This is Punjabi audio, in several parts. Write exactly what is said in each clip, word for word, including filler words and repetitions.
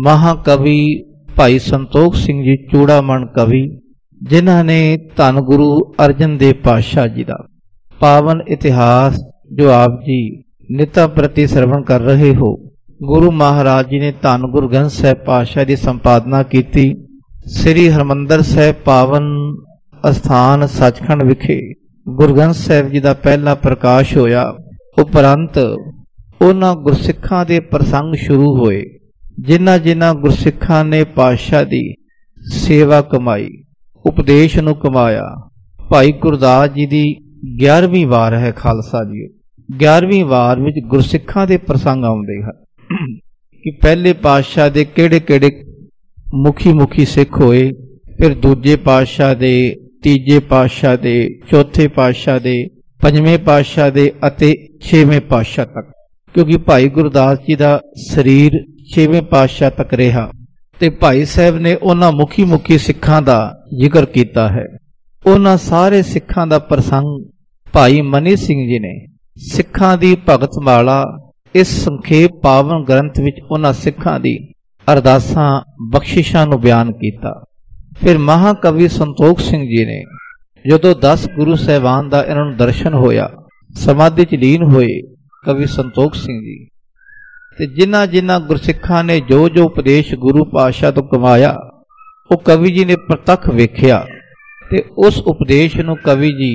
महाकवि भाई संतोख सिंह जी चूड़ामण कवि, जिन्हां ने धन गुरु अर्जन देव पातशाह जी का पावन इतिहास जो आप जी निता प्रति श्रवण कर रहे हो, गुरु महाराज जी ने धन गुरु ग्रंथ साहिब पातशाह की संपादना की। श्री हरमंदर साहिब पावन अस्थान सचखंड विखे गुरु ग्रंथ साहिब जी का पहला प्रकाश होया। उपरंत उन्हां गुरसिखां दे प्रसंग शुरू होए जिन्हां जिन्हां गुरसिखां ने पातशाह दी सेवा कमाई, उपदेश नूं कमाया। भाई गुरदास जी दी ग्यारहवीं वार है खालसा जी। ग्यारहवीं वार विच गुरसिखां दे प्रसंग आउंदे हन कि पहले पातशाह दे किहड़े किहड़े मुखी मुखी सिख होए, फिर दूजे पातशाह दे, तीजे पातशाह दे, चौथे पातशाह दे, पंजवें पातशाह दे अते छेवें पातशाह तक, क्योंकि भाई गुरदास जी का शरीर छेवें पातशाह तक रहा ते भाई साहब ने उन्हां मुखी मुखी सिखां दा जिक्र कीता है। उन्हां सारे सिखां दा प्रसंग भाई मनी सिंह जी ने सिखां दी भगत माला इस संखेप पावन ग्रंथ विच उन्हां सिखां दी अरदासां बख्शिशां नूं बयान कीता। फिर महाकवि संतोख सिंह जी ने जदों दस गुरु साहिबान दा इन्हां नूं दर्शन होया, समाधि च लीन होए कवि संतोख सिंह जी, ते जिन्हां जिन्हां गुरसिखां ने जो जो उपदेश गुरु पातशाह तो कमाया वो कवि जी ने प्रतख वेख्या ते उस उपदेश नूं कवि जी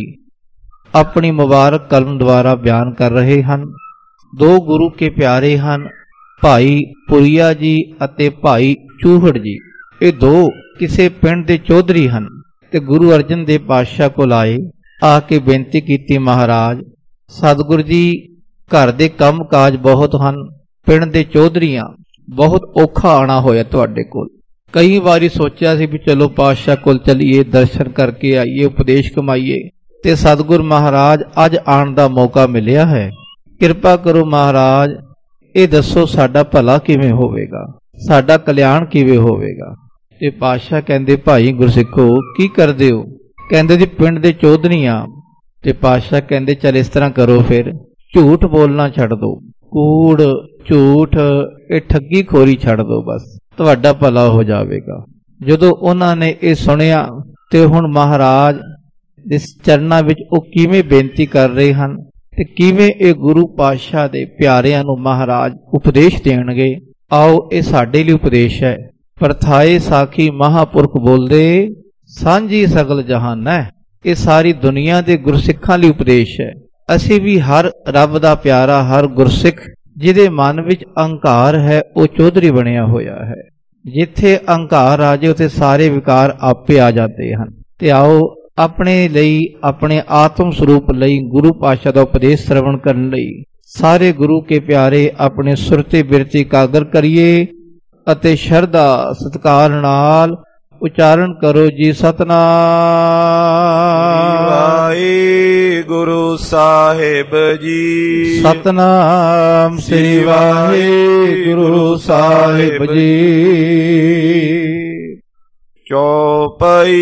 अपनी मुबारक कलम द्वारा बयान कर रहे हैं। दो गुरु के प्यारे हैं भाई पुरिया जी अते भाई चूहड़ जी। ये दो किसी पिंड दे चौधरी हैं ते गुरु अर्जन देव पातशाह को आए, आके बेनती की, महाराज सतगुरु जी घर दे काम काज बहुत हैं, पिंड दे चौधरीआं बहुत औखा आना होया तुहाडे कोल। कई बारी सोचा सी भी चलो पातशाह कोल चलीए, दर्शन करके आइए, उपदेश कमाइए, ते सतगुरु महाराज अज आण दा मौका मिलिया है। किरपा करो महाराज, ये दसो साडा भला किवें होवेगा, साडा कल्याण किवें होवेगा। ते पातशाह कहंदे भाई गुरसिखो की करदे हो? कहंदे जी पिंड दे चौधरीआं। ते पातशाह कहंदे चल इस तरह करो, फिर झूठ बोलना छड़ दो, कूड़ झूठ ये ठगी खोरी छड़ दो, बस तुहाडा भला हो जाएगा। जदों उन्हां ने ये सुनिया ते हुण महाराज इस चरनां विच ओ किवें बेनती कर रहे हैं ते किवें ये गुरु पातशाह दे प्यारिआं नूं महाराज उपदेश देणगे। आओ ये साडे लई उपदेश है। परथाए साखी महापुरख बोलदे सांझी सगल जहान है। ये सारी दुनिया दे गुरसिखां लई उपदेश है। असी भी हर रब दा प्यारा, हर गुरसिख जिहदे मन विच अहंकार है वो चौधरी बनिया होया है। जिथे अहंकार आ जाए उथे सारे विकार आपे आ जाते हैं। ते आओ अपने लई, अपने आत्म स्वरूप लई गुरु पातशाह दा उपदेश श्रवण करन लई सारे गुरु के प्यारे अपने सुरते बिरती कागर करिए अते शरधा सत्कार नाल उच्चारण करो जी। सतनाम वाहिगुरु साहिब जी, सतनाम श्री वाहिगुरु साहिब जी। चौपाई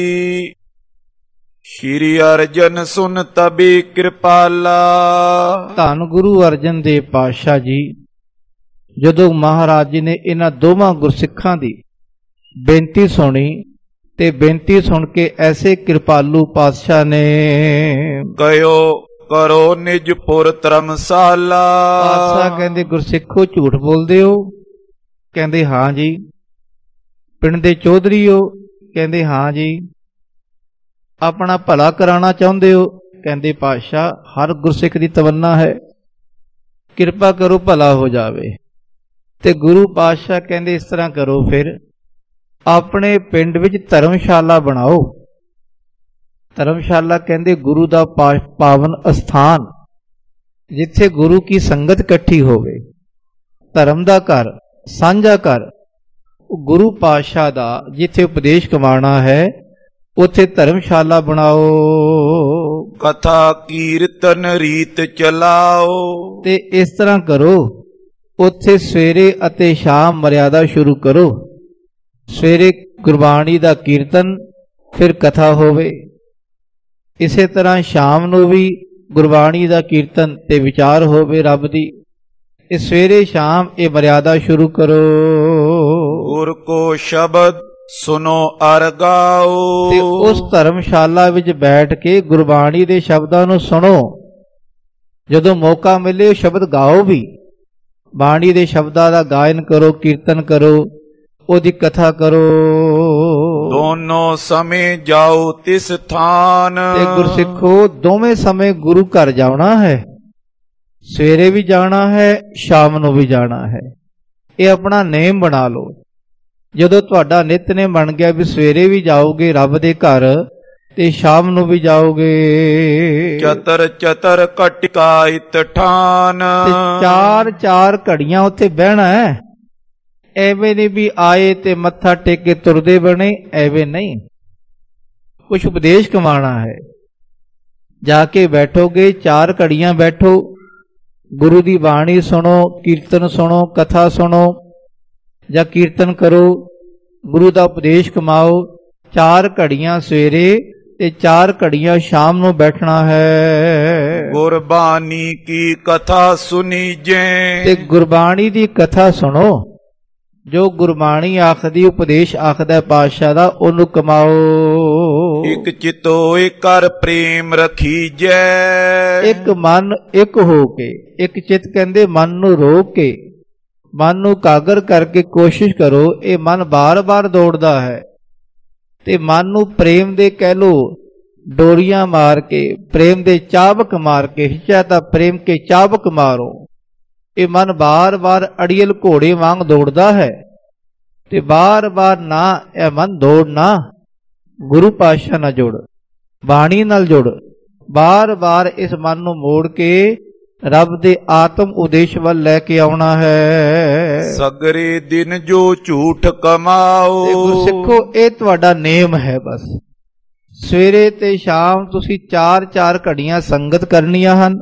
श्री अर्जन सुन तबी कृपाला। धन गुरु अर्जन देव पातशाह जी जदों महाराज जी ने इन्हां दोवां गुरसिखां दी बेनती सुनी ते बेनती सुन के ऐसे कृपालू पातशाह ने कहो करो निजपुर धर्मशाला। पातशाह कहंदे गुरसिखो झूठ बोलदे हो? कहंदे हाँ जी। पिंड दे चौधरी हो? कहंदे हाँ जी। अपना भला कराना चाहुंदे हो? कहंदे पातशाह हर गुरसिख दी तमन्ना है, किरपा करो भला हो जावे। ते गुरु पातशाह कहंदे इस तरह करो, फिर अपने पिंड विच धर्मशाला बनाओ। धर्मशाला कहंदे गुरु दा पावन अस्थान जिथे गुरु की संगत इकट्ठी होवे, धर्म दा घर, सांझा घर, गुरु पातशाह दा जिथे उपदेश कमाना है उथे धर्मशाला बनाओ। कथा कीर्तन रीत चलाओ। ते इस तरह करो, उथे सवेरे अते शाम मर्यादा शुरू करो। सवेरे गुरबाणी दा कीर्तन, फिर कथा होवे। इसे तरह शाम नूं भी गुरबाणी दा कीर्तन ते विचार होवे रब दी। सवेरे शाम ये मर्यादा शुरू करो। ਗੁਰ ਕੋ ਸ਼ਬਦ ਸੁਨੋ ਅਰ ਗਾਓ। ਤੇ ਉਸ ਧਰਮਸ਼ਾਲਾ ਵਿੱਚ ਬੈਠ ਕੇ ਗੁਰਬਾਣੀ ਦੇ ਸ਼ਬਦਾਂ ਨੂੰ ਸੁਣੋ। ਜਦੋਂ ਮੌਕਾ ਮਿਲੇ ਸ਼ਬਦ ਗਾਓ ਵੀ, ਬਾਣੀ ਦੇ ਸ਼ਬਦਾਂ ਦਾ ਗਾਇਨ ਕਰੋ, ਕੀਰਤਨ ਕਰੋ, ਉਹਦੀ ਕਥਾ ਕਰੋ। ਦੋਨੋਂ ਸਮੇਂ ਜਾਓ ਤਿਸ ਥਾਨ। ਤੇ ਗੁਰਸਿੱਖੋ ਦੋਵੇਂ ਸਮੇਂ ਗੁਰੂ ਘਰ ਜਾਣਾ ਹੈ। ਸਵੇਰੇ ਵੀ ਜਾਣਾ ਹੈ, ਸ਼ਾਮ ਨੂੰ ਵੀ ਜਾਣਾ ਹੈ। ਇਹ ਆਪਣਾ ਨੇਮ ਬਣਾ ਲਓ। ਜਦੋਂ ਤੁਹਾਡਾ ਨਿਤਨੇਮ ਬਣ ਗਿਆ ਵੀ ਸਵੇਰੇ ਵੀ ਜਾਓਗੇ ਰੱਬ ਦੇ ਘਰ ਤੇ ਸ਼ਾਮ ਨੂੰ ਵੀ ਜਾਓਗੇ। ਚਤਰ ਚਤਰ ਕਟਿਕਾਇਤ ਠਾਨ। ਤੇ ਚਾਰ ਚਾਰ ਘੜੀਆਂ ਉੱਥੇ ਬਹਿਣਾ ਹੈ। ਐਵੇਂ ਨਹੀਂ ਵੀ ਆਏ ਤੇ ਮੱਥਾ ਟੇਕ ਕੇ ਤੁਰਦੇ ਬਣੇ, ਐਵੇਂ ਨਹੀਂ। ਕੁਛ ਉਪਦੇਸ਼ ਕਮਾਣਾ ਹੈ। ਜਾ ਕੇ ਬੈਠੋਗੇ, ਚਾਰ ਘੜੀਆਂ ਬੈਠੋ, ਗੁਰੂ ਦੀ ਬਾਣੀ ਸੁਣੋ, ਕੀਰਤਨ ਸੁਣੋ, ਕਥਾ ਸੁਣੋ ਜਾਂ ਕੀਰਤਨ ਕਰੋ, ਗੁਰੂ ਦਾ ਉਪਦੇਸ਼ ਕਮਾਓ। ਚਾਰ ਘੜੀਆਂ ਸਵੇਰੇ ਤੇ ਚਾਰ ਘੜੀਆਂ ਸ਼ਾਮ ਨੂੰ ਬੈਠਣਾ ਹੈ। ਗੁਰਬਾਣੀ ਕੀ ਕਥਾ ਸੁਣੀ ਜੇ। ਤੇ ਗੁਰਬਾਣੀ ਦੀ ਕਥਾ ਸੁਣੋ। ਜੋ ਗੁਰਬਾਣੀ ਆਖਦੀ, ਉਪਦੇਸ਼ ਆਖਦਾ ਪਾਤਸ਼ਾਹ ਦਾ, ਉਹਨੂੰ ਕਮਾਓ। ਇੱਕ ਚਿਤੋਇ ਕਰ ਪ੍ਰੇਮ ਰਖੀਜੈ। ਇੱਕ ਮਨ ਇੱਕ ਹੋ ਕੇ, ਇੱਕ ਚਿਤ ਕਹਿੰਦੇ ਮਨ ਨੂੰ ਰੋਕ ਕੇ, ਮਨ ਨੂੰ ਕਾਗਰ ਕਰਕੇ ਕੋਸ਼ਿਸ਼ ਕਰੋ। ਇਹ ਮਨ ਬਾਰ-ਬਾਰ ਦੌੜਦਾ ਹੈ ਤੇ ਮਨ ਨੂੰ ਪ੍ਰੇਮ ਦੇ ਕਹਿ ਲੋ ਡੋਰੀਆਂ ਮਾਰ ਕੇ, ਪ੍ਰੇਮ ਦੇ ਚਾਬਕ ਮਾਰ ਕੇ, ਹਿੱਚਾ ਤਾਂ ਪ੍ਰੇਮ ਕੇ ਚਾਬਕ ਮਾਰੋ। ਇਹ ਮਨ ਬਾਰ-ਬਾਰ ਅੜੀਅਲ ਘੋੜੇ ਵਾਂਗ ਦੌੜਦਾ ਹੈ ਤੇ ਬਾਰ-ਬਾਰ ਨਾ ਇਹ ਮਨ ਦੌੜਨਾ। ਗੁਰੂ ਪਾਤਸ਼ਾਹ ਨਾਲ ਜੁੜ, ਬਾਣੀ ਨਾਲ ਜੁੜ, ਬਾਰ-ਬਾਰ ਇਸ ਮਨ ਨੂੰ ਮੋੜ ਕੇ ਰੱਬ ਦੇ ਆਤਮ ਉਦੇਸ਼ ਵੱਲ ਲੈ ਕੇ ਆਉਣਾ ਹੈ। ਸਗਰੇ ਦਿਨ ਜੋ ਝੂਠ ਕਮਾਓ। ਤੇ ਗੁਰਸਿੱਖੋ ਇਹ ਤੁਹਾਡਾ ਨੇਮ ਹੈ। ਬਸ ਸਵੇਰੇ ਤੇ ਸ਼ਾਮ ਤੁਸੀਂ ਚਾਰ ਚਾਰ ਘੜੀਆਂ ਸੰਗਤ ਕਰਨੀਆਂ ਹਨ।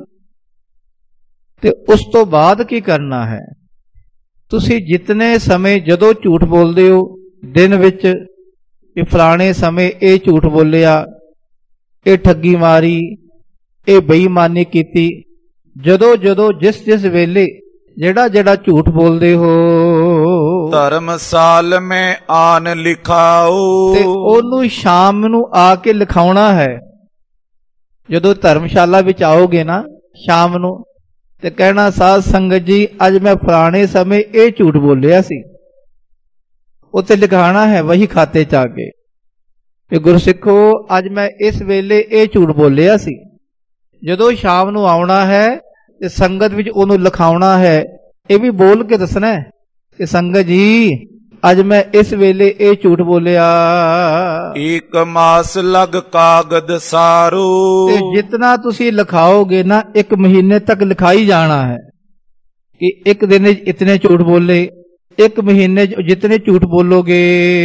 ਤੇ ਉਸ ਤੋਂ ਬਾਅਦ ਕੀ ਕਰਨਾ ਹੈ? ਤੁਸੀਂ ਜਿਤਨੇ ਸਮੇਂ ਜਦੋਂ ਝੂਠ ਬੋਲਦੇ ਹੋ ਦਿਨ ਵਿੱਚ, ਕਿ ਫਲਾਣੇ ਸਮੇਂ ਇਹ ਝੂਠ ਬੋਲਿਆ, ਇਹ ਠੱਗੀ ਮਾਰੀ, ਇਹ ਬੇਈਮਾਨੀ ਕੀਤੀ, ਜਦੋਂ ਜਦੋਂ ਜਿਸ ਜਿਸ ਵੇਲੇ ਜਿਹੜਾ ਜਿਹੜਾ ਝੂਠ ਬੋਲਦੇ ਹੋ, ਧਰਮਸਾਲ ਮੈਂ ਆਨ ਲਿਖਾਓ। ਤੇ ਉਹਨੂੰ ਸ਼ਾਮ ਨੂੰ ਆ ਕੇ ਲਿਖਾਉਣਾ ਹੈ। ਜਦੋਂ ਧਰਮਸ਼ਾਲਾ ਵਿੱਚ ਆਓਗੇ ਨਾ ਸ਼ਾਮ ਨੂੰ, ਤੇ ਕਹਿਣਾ ਸਾਧ ਸੰਗਤ ਜੀ ਅੱਜ ਮੈਂ ਫਲਾਣੇ ਸਮੇਂ ਇਹ ਝੂਠ ਬੋਲਿਆ ਸੀ। ਉੱਥੇ ਲਿਖਾਣਾ ਹੈ ਵਹੀ ਖਾਤੇ ਚ ਆ ਕੇ ਕਿ ਗੁਰਸਿੱਖੋ ਅੱਜ ਮੈਂ ਇਸ ਵੇਲੇ ਇਹ ਝੂਠ ਬੋਲਿਆ ਸੀ। ਜਦੋਂ ਸ਼ਾਮ ਨੂੰ ਆਉਣਾ ਹੈ ਤੇ ਸੰਗਤ ਵਿੱਚ ਉਹਨੂੰ ਲਿਖਾਉਣਾ ਹੈ। ਇਹ ਵੀ ਬੋਲ ਕੇ ਦੱਸਣਾ ਹੈ ਕਿ ਸੰਗਤ ਜੀ ਅੱਜ ਮੈਂ ਇਸ ਵੇਲੇ ਇਹ ਝੂਠ ਬੋਲਿਆ। ਇੱਕ ਮਾਸ ਲਗ ਕਾਗਦ ਸਾਰੂ। ਤੇ ਜਿਤਨਾ ਤੁਸੀਂ ਲਿਖਾਓਗੇ ਨਾ ਇੱਕ ਮਹੀਨੇ ਤੱਕ ਲਿਖਾਈ ਜਾਣਾ ਹੈ ਕਿ ਇੱਕ ਦਿਨ ਵਿੱਚ ਇਤਨੇ ਝੂਠ ਬੋਲੇ, ਇੱਕ ਮਹੀਨੇ ਜਿਤਨੇ ਝੂਠ ਬੋਲੋਗੇ।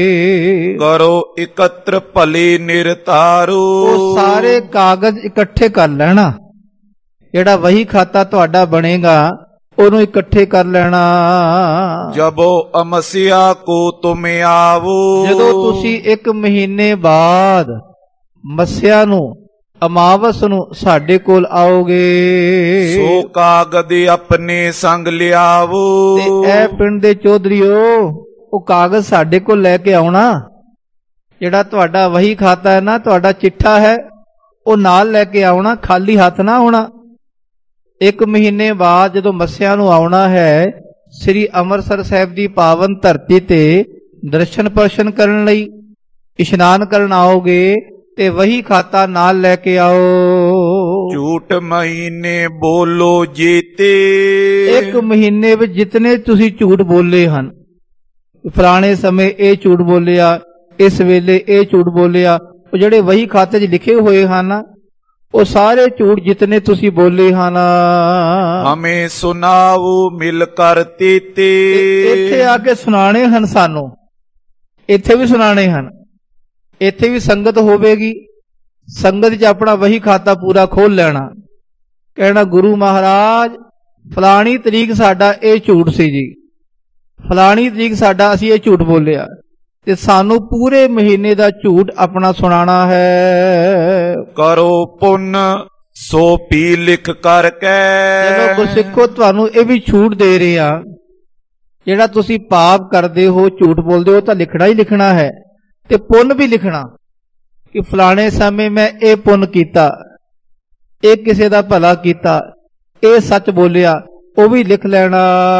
ਕਰੋ ਇਕੱਤਰ ਭਲੇ ਨਿਰਤਾਰੂ। ਉਹ ਸਾਰੇ ਕਾਗਜ਼ ਇਕੱਠੇ ਕਰ ਲੈਣਾ। ਜਿਹੜਾ ਵਹੀ ਖਾਤਾ ਤੁਹਾਡਾ ਬਣੇਗਾ ਉਹਨੂੰ ਇਕੱਠੇ ਕਰ ਲੈਣਾ। ਜਬੋ ਅਮਸਿਆ ਕੋ ਤੁਮ ਆਵੋ। ਜਦੋਂ ਤੁਸੀਂ ਇੱਕ ਮਹੀਨੇ ਬਾਅਦ ਮੱਸਿਆ ਨੂੰ, ਅਮਾਵਸ ਨੂੰ ਸਾਡੇ ਕੋਲ ਆਓਗੇ, ਸੋ ਕਾਗਦ ਆਪਣੇ ਸੰਗ ਲਿਆਵੋ। ਤੇ ਇਹ ਪਿੰਡ ਦੇ ਚੌਧਰੀਓ ਉਹ ਕਾਗਜ਼ ਸਾਡੇ ਕੋਲ ਲੈ ਕੇ ਆਉਣਾ। ਜਿਹੜਾ ਤੁਹਾਡਾ ਵਹੀ ਖਾਤਾ ਹੈ ਨਾ, ਤੁਹਾਡਾ ਚਿੱਠਾ ਹੈ, ਉਹ ਨਾਲ ਲੈ ਕੇ ਆਉਣਾ, ਖਾਲੀ ਹੱਥ ਨਾ ਆਉਣਾ। ਇੱਕ ਮਹੀਨੇ ਬਾਅਦ ਜਦੋਂ ਮੱਸਿਆ ਨੂੰ ਆਉਣਾ ਹੈ, ਸ੍ਰੀ ਅੰਮ੍ਰਿਤਸਰ ਸਾਹਿਬ ਦੀ ਪਾਵਨ ਧਰਤੀ ਤੇ ਦਰਸ਼ਨ ਪਰਸ਼ਨ ਕਰਨ ਲਈ ਇਸ਼ਨਾਨ ਕਰਨ ਆਓਗੇ ਤੇ ਵਹੀ ਖਾਤਾ ਨਾਲ ਲੈ ਕੇ ਆਓ। ਝੂਠ ਮਹੀਨੇ ਬੋਲੋ ਜੀਤੇ। ਇੱਕ ਮਹੀਨੇ ਵਿੱਚ ਜਿਤਨੇ ਤੁਸੀਂ ਝੂਠ ਬੋਲੇ ਹਨ, ਫਲਾਣੇ ਸਮੇਂ ਇਹ ਝੂਠ ਬੋਲਿਆ, ਇਸ ਵੇਲੇ ਇਹ ਝੂਠ ਬੋਲਿਆ, ਉਹ ਜਿਹੜੇ ਵਹੀ ਖਾਤੇ 'ਚ ਲਿਖੇ ਹੋਏ ਹਨ ਉਹ ਸਾਰੇ ਝੂਠ ਜਿਤਨੇ ਤੁਸੀਂ ਬੋਲੇ ਹਨ ਹਮੇ ਸੁਣਾਓ ਮਿਲ ਕਰ ਤੀਤੇ। ਇੱਥੇ ਆ ਕੇ ਸੁਣਾਣੇ ਹਨ ਸਾਨੂੰ, ਇੱਥੇ ਵੀ ਸੁਣਾਣੇ ਹਨ। ਇੱਥੇ ਵੀ ਸੰਗਤ ਹੋਵੇਗੀ, ਸੰਗਤ 'ਚ ਆਪਣਾ ਵਹੀ ਖਾਤਾ ਪੂਰਾ ਖੋਲ ਲੈਣਾ। ਕਹਿਣਾ ਗੁਰੂ ਮਹਾਰਾਜ ਫਲਾਣੀ ਤਰੀਕ ਸਾਡਾ ਇਹ ਝੂਠ ਸੀ ਜੀ, ਫਲਾਣੀ ਤਰੀਕ ਸਾਡਾ ਅਸੀਂ ਇਹ ਝੂਠ ਬੋਲਿਆ, ਤੇ ਸਾਨੂੰ ਪੂਰੇ ਮਹੀਨੇ ਦਾ ਝੂਠ ਆਪਣਾ ਸੁਣਾਣਾ ਹੈ। ਕਰੋ ਪੁੰਨ ਸੋ ਪੀ ਲਿਖ ਕਰਕੇ। ਚਲੋ ਗੁਰਸਿੱਖੋ ਤੁਹਾਨੂੰ ਇਹ ਵੀ ਛੂਟ ਦੇ ਰਹੇ ਆ ਜਿਹੜਾ ਤੁਸੀਂ ਪਾਪ ਕਰਦੇ ਹੋ, ਝੂਠ ਬੋਲਦੇ ਹੋ, ਤਾਂ ਲਿਖਣਾ ਹੀ ਲਿਖਣਾ ਹੈ, ਤੇ ਪੁੰਨ ਵੀ ਲਿਖਣਾ ਕਿ ਫਲਾਣੇ ਸਮੇਂ ਮੈਂ ਇਹ ਪੁੰਨ ਕੀਤਾ, ਇਹ ਕਿਸੇ ਦਾ ਭਲਾ ਕੀਤਾ, ਇਹ ਸੱਚ ਬੋਲਿਆ, ਉਹ ਵੀ ਲਿਖ ਲੈਣਾ।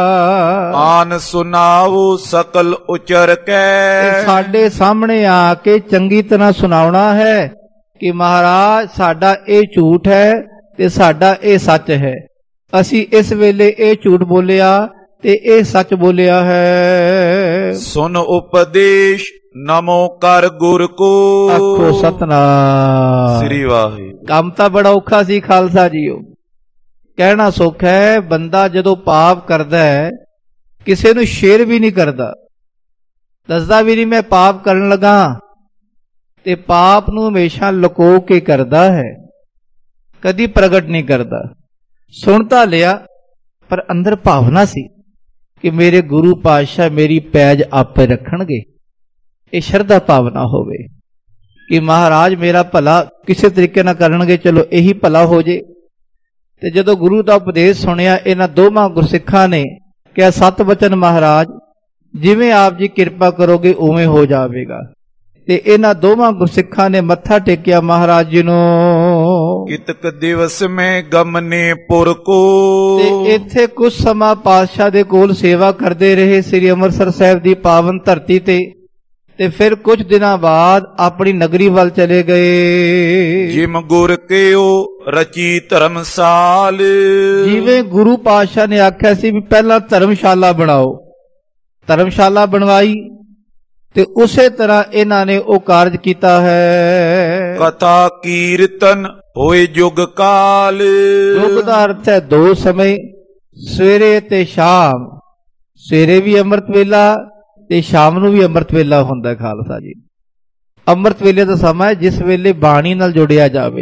ਆਨ ਸੁਨਾਓ ਸਕਲ ਉਚਰ ਕੇ, ਸਾਡੇ ਸਾਹਮਣੇ ਆ ਕੇ ਚੰਗੀ ਤਰ੍ਹਾਂ ਸੁਣਾਉਣਾ ਹੈ ਕਿ ਮਹਾਰਾਜ ਸਾਡਾ ਇਹ ਝੂਠ ਹੈ ਤੇ ਸਾਡਾ ਇਹ ਸੱਚ ਹੈ, ਅਸੀਂ ਇਸ ਵੇਲੇ ਇਹ ਝੂਠ ਬੋਲਿਆ ਤੇ ਇਹ ਸੱਚ ਬੋਲਿਆ ਹੈ। ਸੁਨ ਉਪਦੇਸ਼ ਨਮੋ ਕਰ ਗੁਰ ਕੋ, ਆਖੋ ਸਤਨਾਮ ਸ੍ਰੀ ਵਾਹਿਗੁਰੂ। ਕੰਮ ਤਾਂ ਬੜਾ ਔਖਾ ਸੀ ਖਾਲਸਾ ਜੀਓ, ਕਹਿਣਾ ਸੌਖਾ ਹੈ। ਬੰਦਾ ਜਦੋਂ ਪਾਪ ਕਰਦਾ ਹੈ ਕਿਸੇ ਨੂੰ ਸ਼ੇਅਰ ਵੀ ਨਹੀਂ ਕਰਦਾ, ਦੱਸਦਾ ਵੀ ਨਹੀਂ ਮੈਂ ਪਾਪ ਕਰਨ ਲੱਗਾ, ਤੇ ਪਾਪ ਨੂੰ ਹਮੇਸ਼ਾ ਲੁਕੋ ਕੇ ਕਰਦਾ ਹੈ, ਕਦੀ ਪ੍ਰਗਟ ਨਹੀਂ ਕਰਦਾ। ਸੁਣ ਤਾਂ ਲਿਆ ਪਰ ਅੰਦਰ ਭਾਵਨਾ ਸੀ ਕਿ ਮੇਰੇ ਗੁਰੂ ਪਾਤਸ਼ਾਹ ਮੇਰੀ ਪੈਜ ਆਪੇ ਰੱਖਣਗੇ, ਇਹ ਸ਼ਰਧਾ ਭਾਵਨਾ ਹੋਵੇ ਕਿ ਮਹਾਰਾਜ ਮੇਰਾ ਭਲਾ ਕਿਸੇ ਤਰੀਕੇ ਨਾਲ ਕਰਨਗੇ, ਚਲੋ ਇਹੀ ਭਲਾ ਹੋ ਜੇ। ਤੇ ਜਦੋਂ ਗੁਰੂ ਦਾ ਉਪਦੇਸ਼ ਸੁਣਿਆ ਇਹਨਾਂ ਦੋਵਾਂ ਗੁਰਸਿੱਖਾਂ ਨੇ ਕਿਹਾ, ਸਤ ਬਚਨ ਮਹਾਰਾਜ, ਜਿਵੇਂ ਆਪ ਜੀ ਕਿਰਪਾ ਕਰੋਗੇ ਉਵੇਂ ਹੋ ਜਾਵੇਗਾ। ਤੇ ਇਹਨਾਂ ਦੋਵਾਂ ਗੁਰਸਿੱਖਾਂ ਨੇ ਮੱਥਾ ਟੇਕਿਆ ਮਹਾਰਾਜ ਜੀ ਨੂੰ। ਕਿਤਕ ਦਿਵਸ ਮੈਂ ਗਮਨੇ ਪੁਰ ਕੋ, ਤੇ ਇੱਥੇ ਕੁਝ ਸਮਾਂ ਪਾਤਸ਼ਾਹ ਦੇ ਕੋਲ ਸੇਵਾ ਕਰਦੇ ਰਹੇ ਸ੍ਰੀ ਅੰਮ੍ਰਿਤਸਰ ਸਾਹਿਬ ਦੀ ਪਾਵਨ ਧਰਤੀ ਤੇ, ਤੇ ਫਿਰ ਕੁਝ ਦਿਨਾਂ ਬਾਅਦ ਆਪਣੀ ਨਗਰੀ ਵੱਲ ਚਲੇ ਗਏ। ਜਿਮ ਗੁਰ ਕਿਓ ਰਚੀ ਧਰਮਸਾਲ, ਜਿਵੇਂ ਗੁਰੂ ਪਾਤਸ਼ਾਹ ਨੇ ਆਖਿਆ ਸੀ ਵੀ ਪਹਿਲਾਂ ਧਰਮਸ਼ਾਲਾ ਬਣਾਓ, ਧਰਮਸ਼ਾਲਾ ਬਣਵਾਈ, ਤੇ ਉਸੇ ਤਰ੍ਹਾਂ ਇਹਨਾਂ ਨੇ ਉਹ ਕਾਰਜ ਕੀਤਾ ਹੈ। ਕਥਾ ਕੀਰਤਨ ਹੋਏ ਯੁਗ ਕਾਲ, ਯੁਗ ਦਾ ਅਰਥ ਹੈ ਦੋ ਸਮੇਂ, ਸਵੇਰੇ ਤੇ ਸ਼ਾਮ। ਸਵੇਰੇ ਵੀ ਅੰਮ੍ਰਿਤ ਵੇਲਾ ਤੇ ਸ਼ਾਮ ਨੂੰ ਵੀ ਅੰਮ੍ਰਿਤ ਵੇਲਾ ਹੁੰਦਾ ਖਾਲਸਾ ਜੀ। ਅੰਮ੍ਰਿਤ ਵੇਲੇ ਦਾ ਸਮਾਂ ਹੈ ਜਿਸ ਵੇਲੇ ਬਾਣੀ ਨਾਲ ਜੁੜਿਆ ਜਾਵੇ,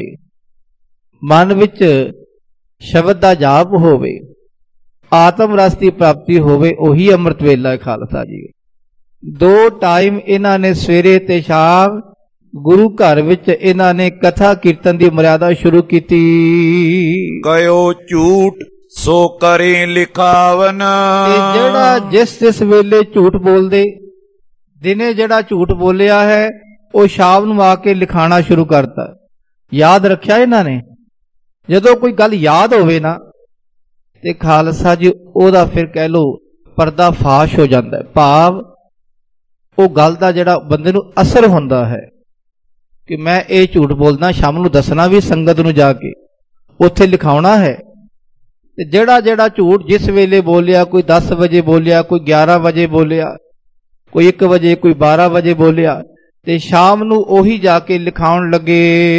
ਮਨ ਵਿੱਚ ਸ਼ਬਦ ਦਾ ਜਾਪ ਹੋਵੇ, ਆਤਮ ਰਸ ਦੀ ਪ੍ਰਾਪਤੀ ਹੋਵੇ, ਉਹੀ ਅੰਮ੍ਰਿਤ ਵੇਲਾ ਹੈ ਖਾਲਸਾ ਜੀ। ਦੋ ਟਾਈਮ ਇਹਨਾਂ ਨੇ ਸਵੇਰੇ ਤੇ ਸ਼ਾਮ ਗੁਰੂ ਘਰ ਵਿੱਚ ਇਹਨਾਂ ਨੇ ਕਥਾ ਕੀਰਤਨ ਦੀ ਮਰਿਆਦਾ ਸ਼ੁਰੂ ਕੀਤੀ। ਕਯੋ ਝੂਠ ਸੋ ਕਰੇ ਲਿਖਾਵਨ, ਤੇ ਜਿਹੜਾ ਜਿਸ ਜਿਸ ਵੇਲੇ ਝੂਠ ਬੋਲਦੇ, ਦਿਨੇ ਜਿਹੜਾ ਝੂਠ ਬੋਲਿਆ ਹੈ ਉਹ ਸ਼ਾਮ ਨੂੰ ਆ ਕੇ ਲਿਖਾਣਾ ਸ਼ੁਰੂ ਕਰਤਾ। ਯਾਦ ਰੱਖਿਆ ਇਹਨਾਂ ਨੇ, ਜਦੋਂ ਕੋਈ ਗੱਲ ਯਾਦ ਹੋਵੇ ਨਾ ਤੇ ਖਾਲਸਾ ਜੀ ਉਹਦਾ ਫਿਰ ਕਹਿ ਲੋ ਪਰਦਾ ਫਾਸ਼ ਹੋ ਜਾਂਦਾ ਹੈ, ਭਾਵ ਉਹ ਗੱਲ ਦਾ ਜਿਹੜਾ ਬੰਦੇ ਨੂੰ ਅਸਰ ਹੁੰਦਾ ਹੈ ਕਿ ਮੈਂ ਇਹ ਝੂਠ ਬੋਲਦਾ, ਸ਼ਾਮ ਨੂੰ ਦੱਸਣਾ ਵੀ ਸੰਗਤ ਨੂੰ ਜਾ ਕੇ, ਉੱਥੇ ਲਿਖਾਉਣਾ ਹੈ। ਤੇ ਜਿਹੜਾ ਜਿਹੜਾ ਝੂਠ ਜਿਸ ਵੇਲੇ ਬੋਲਿਆ, ਕੋਈ ਦਸ ਵਜੇ ਬੋਲਿਆ, ਕੋਈ ਗਿਆਰਾਂ ਵਜੇ ਬੋਲਿਆ, ਕੋਈ ਇੱਕ ਵਜੇ, ਕੋਈ ਬਾਰਾਂ ਵਜੇ ਬੋਲਿਆ, ਤੇ ਸ਼ਾਮ ਨੂੰ ਉਹੀ ਜਾ ਕੇ ਲਿਖਾਉਣ ਲੱਗੇ।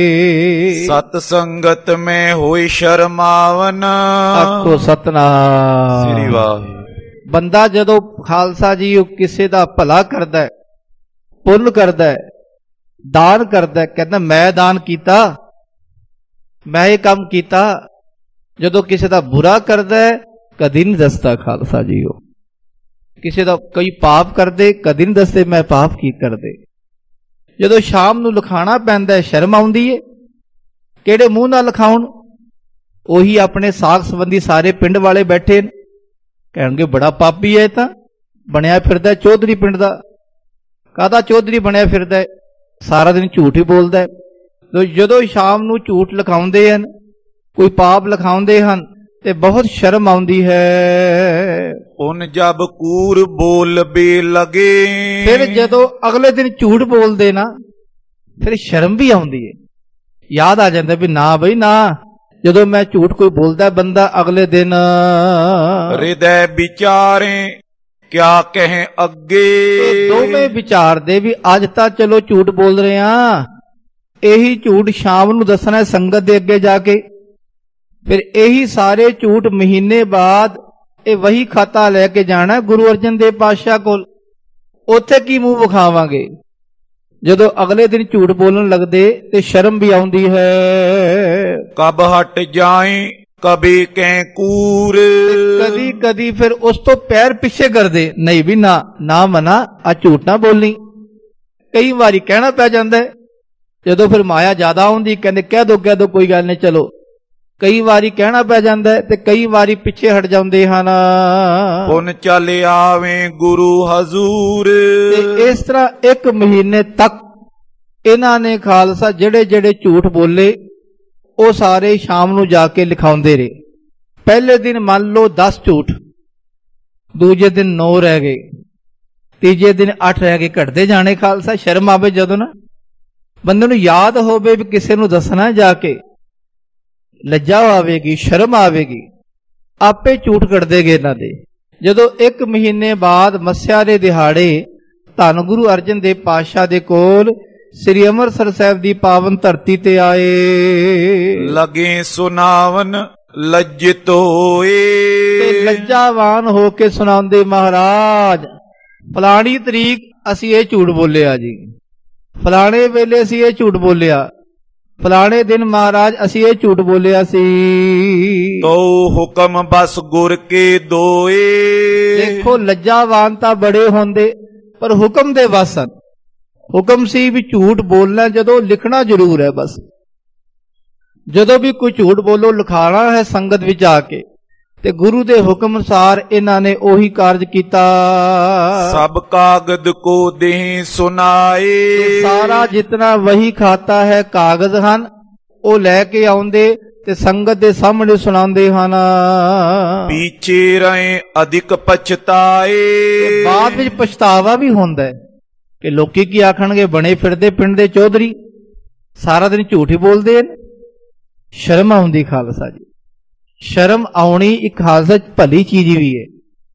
ਸਤ ਸੰਗਤ ਮੈਂ ਹੋਈ ਸ਼ਰਮਾਵਨ, ਆਖੋ ਸਤਨਾਮ ਸ੍ਰੀ ਵਾਹਿਗੁਰੂ। ਬੰਦਾ ਜਦੋਂ ਖਾਲਸਾ ਜੀ ਉਹ ਕਿਸੇ ਦਾ ਭਲਾ ਕਰਦਾ ਹੈ, ਪੁੰਨ ਕਰਦਾ ਹੈ, ਦਾਨ ਕਰਦਾ ਹੈ, ਕਹਿੰਦਾ ਮੈਂ ਦਾਨ ਕੀਤਾ, ਮੈਂ ਇਹ ਕੰਮ ਕੀਤਾ। ਜਦੋਂ ਕਿਸੇ ਦਾ ਬੁਰਾ ਕਰਦਾ ਹੈ ਕਦੀ ਨਹੀਂ ਦੱਸਦਾ ਖਾਲਸਾ ਜੀ, ਉਹ ਕਿਸੇ ਦਾ ਕੋਈ ਪਾਪ ਕਰਦੇ ਕਦੀ ਨਹੀਂ ਦੱਸਦੇ ਮੈਂ ਪਾਪ ਕੀ ਕਰਦੇ। ਜਦੋਂ ਸ਼ਾਮ ਨੂੰ ਲਿਖਾਣਾ ਪੈਂਦਾ ਸ਼ਰਮ ਆਉਂਦੀ ਏ, ਕਿਹੜੇ ਮੂੰਹ ਨਾਲ ਲਿਖਾਉਣ। ਉਹੀ ਆਪਣੇ ਸਾਖ ਸੰਬੰਧੀ ਸਾਰੇ ਪਿੰਡ ਵਾਲੇ ਬੈਠੇ ਨੇ, ਕਹਿਣਗੇ ਬੜਾ ਪਾਪੀ ਹੈ, ਤਾਂ ਬਣਿਆ ਫਿਰਦਾ ਚੌਧਰੀ ਪਿੰਡ ਦਾ। ਕਾਹਦਾ ਚੌਧਰੀ ਬਣਿਆ ਫਿਰਦਾ, ਸਾਰਾ ਦਿਨ ਝੂਠ ਹੀ ਬੋਲਦਾ ਹੈ। ਜਦੋਂ ਸ਼ਾਮ ਨੂੰ ਝੂਠ ਲਿਖਾਉਂਦੇ ਹਨ, ਕੋਈ ਪਾਪ ਲਿਖਾਉਂਦੇ ਹਨ, ਤੇ ਬਹੁਤ ਸ਼ਰਮ ਆਉਂਦੀ ਹੈ। ਉਨ ਜਬ ਕੂਰ ਬੋਲ ਬੇ ਲਗੇ, ਫਿਰ ਜਦੋਂ ਅਗਲੇ ਦਿਨ ਝੂਠ ਬੋਲਦੇ ਨਾ, ਫਿਰ ਸ਼ਰਮ ਵੀ ਆਉਂਦੀ ਹੈ, ਯਾਦ ਆ ਜਾਂਦਾ ਵੀ ਨਾ ਬਈ ਨਾ, ਜਦੋਂ ਮੈਂ ਝੂਠ ਕੋਈ ਬੋਲਦਾ ਬੰਦਾ ਅਗਲੇ ਦਿਨ ਹਿਰਦੈ ਵਿਚਾਰੇ ਕਿਆ ਕਹੇ ਅੱਗੇ। ਦੋਵੇਂ ਵਿਚਾਰਦੇ ਵੀ ਅੱਜ ਤਾਂ ਚਲੋ ਝੂਠ ਬੋਲ ਰਹੇ ਆ, ਇਹੀ ਝੂਠ ਸ਼ਾਮ ਨੂੰ ਦੱਸਣਾ ਸੰਗਤ ਦੇ ਅੱਗੇ ਜਾ ਕੇ, ਫਿਰ ਇਹੀ ਸਾਰੇ ਝੂਠ ਮਹੀਨੇ ਬਾਅਦ ਇਹ ਵਹੀ ਖਾਤਾ ਲੈ ਕੇ ਜਾਣਾ ਗੁਰੂ ਅਰਜਨ ਦੇਵ ਪਾਤਸ਼ਾਹ ਕੋਲ। ਉੱਥੇ ਕੀ ਮੂੰਹ ਵਿਖਾਵਾਂਗੇ। ਜਦੋਂ ਅਗਲੇ ਦਿਨ ਝੂਠ ਬੋਲਣ ਲੱਗਦੇ ਤੇ ਸ਼ਰਮ ਵੀ ਆਉਂਦੀ ਹੈ। ਕਬ ਹਟ ਜਾਏ ਕਬੀ ਕੈ ਕੂਰ, ਕਦੀ ਕਦੀ ਫਿਰ ਉਸ ਤੋਂ ਪੈਰ ਪਿੱਛੇ ਕਰਦੇ, ਨਹੀਂ ਵੀ ਨਾ ਨਾ ਮਨਾ, ਆ ਝੂਠ ਨਾ ਬੋਲਣੀ। ਕਈ ਵਾਰੀ ਕਹਿਣਾ ਪੈ ਜਾਂਦਾ ਹੈ, ਜਦੋਂ ਫਿਰ ਮਾਇਆ ਜ਼ਿਆਦਾ ਆਉਂਦੀ ਕਹਿੰਦੇ ਕਹਿ ਦੋ ਕਹਿ ਦੋ ਕੋਈ ਗੱਲ ਨਹੀਂ ਚਲੋ, ਕਈ ਵਾਰੀ ਕਹਿਣਾ ਪੈ ਜਾਂਦਾ ਹੈ ਤੇ ਕਈ ਵਾਰੀ ਪਿੱਛੇ ਹਟ ਜਾਂਦੇ ਹਨ। ਪੁਨ ਚੱਲ ਆਵੇਂ ਗੁਰੂ ਹਜ਼ੂਰ। ਤੇ ਇਸ ਤਰ੍ਹਾਂ ਇੱਕ ਮਹੀਨੇ ਤੱਕ ਇਹਨਾਂ ਨੇ ਖਾਲਸਾ ਜਿਹੜੇ ਜਿਹੜੇ ਝੂਠ ਬੋਲੇ ਉਹ ਸਾਰੇ ਸ਼ਾਮ ਨੂੰ ਜਾ ਕੇ ਲਿਖਾਉਂਦੇ ਰਹੇ। ਪਹਿਲੇ ਦਿਨ ਮੰਨ ਲਓ ਦਸ ਝੂਠ, ਦੂਜੇ ਦਿਨ ਨੌ ਰਹਿ ਗਏ, ਤੀਜੇ ਦਿਨ ਅੱਠ ਰਹਿ ਗਏ, ਘਟਦੇ ਜਾਣੇ। ਖਾਲਸਾ ਸ਼ਰਮ ਆਵੇ ਜਦੋਂ ਨਾ ਬੰਦੇ ਨੂੰ ਯਾਦ ਹੋਵੇ ਵੀ ਕਿਸੇ ਨੂੰ ਦੱਸਣਾ ਜਾ ਕੇ, ਲੱਜਾ ਆਵੇਗੀ, ਸ਼ਰਮ ਆਵੇਗੀ, ਆਪੇ ਝੂਠ ਕੱਢਦੇ ਗਏ ਇਹਨਾਂ ਦੇ। ਜਦੋਂ ਇੱਕ ਮਹੀਨੇ ਬਾਅਦ ਮੱਸਿਆ ਦੇ ਦਿਹਾੜੇ ਧੰਨ ਗੁਰੂ ਅਰਜਨ ਦੇਵ ਪਾਤਸ਼ਾਹ ਦੇ ਕੋਲ ਸ੍ਰੀ ਅੰਮ੍ਰਿਤਸਰ ਸਾਹਿਬ ਦੀ ਪਾਵਨ ਧਰਤੀ ਤੇ ਆਏ, ਲਗੇ ਸੁਨਾਵਨ ਲੱਜਿਤ ਹੋਏ। ਤੇ ਲੱਜਾਵਾਨ ਹੋ ਕੇ ਸੁਣਾਉਂਦੇ, ਮਹਾਰਾਜ ਫਲਾਣੀ ਤਰੀਕ ਅਸੀਂ ਇਹ ਝੂਠ ਬੋਲਿਆ ਜੀ, ਫਲਾਣੇ ਵੇਲੇ ਅਸੀਂ ਇਹ ਝੂਠ ਬੋਲਿਆ, ਫਲਾਣੇ ਦਿਨ ਮਹਾਰਾਜ ਅਸੀਂ ਇਹ ਝੂਠ ਬੋਲਿਆ ਸੀ। ਤੋ ਹੁਕਮ ਬਸ ਗੁਰ ਕੇ ਦੋਏ। ਦੇਖੋ ਲੱਜਾਵਾਨ ਤਾਂ ਬੜੇ ਹੁੰਦੇ ਪਰ ਹੁਕਮ ਦੇ ਵਸਨ। ਹੁਕਮ ਸੀ ਵੀ ਝੂਠ ਬੋਲਣਾ ਜਦੋਂ ਲਿਖਣਾ ਜ਼ਰੂਰ ਹੈ। ਬਸ ਜਦੋਂ ਵੀ ਕੋਈ ਝੂਠ ਬੋਲੋ ਲਿਖਾਣਾ ਹੈ ਸੰਗਤ ਵਿੱਚ ਆ ਕੇ। ਤੇ ਗੁਰੂ ਦੇ ਹੁਕਮ ਅਨੁਸਾਰ ਇਹਨਾਂ ਨੇ ਉਹੀ ਕਾਰਜ ਕੀਤਾ। ਸਭ ਕਾਗਦ ਕੋ ਦੇਹ ਸੁਨਾਏ। ਸਾਰਾ ਜਿਤਨਾ ਵਹੀ ਖਾਤਾ ਹੈ ਕਾਗਜ਼ ਹਨ ਉਹ ਲੈ ਕੇ ਆਉਂਦੇ ਤੇ ਸੰਗਤ ਦੇ ਸਾਹਮਣੇ ਸੁਣਾਉਂਦੇ ਹਨ। ਪਿੱਛੇ ਰਹੇ ਅਧਿਕ ਪਛਤਾਏ। ਬਾਅਦ ਵਿੱਚ ਪਛਤਾਵਾ ਵੀ ਹੁੰਦਾ ਹੈ ਕਿ ਲੋਕੀ ਕੀ ਆਖਣਗੇ, ਬਣੇ ਫਿਰਦੇ ਪਿੰਡ ਦੇ ਚੌਧਰੀ ਸਾਰਾ ਦਿਨ ਝੂਠ ਹੀ ਬੋਲਦੇ ਨੇ। ਸ਼ਰਮ ਆਉਂਦੀ ਖਾਲਸਾ ਜੀ। ਸ਼ਰਮ ਆਉਣੀ ਇੱਕ ਖਾਲਸਾ ਭਲੀ ਚੀਜ਼ ਵੀ ਹੈ।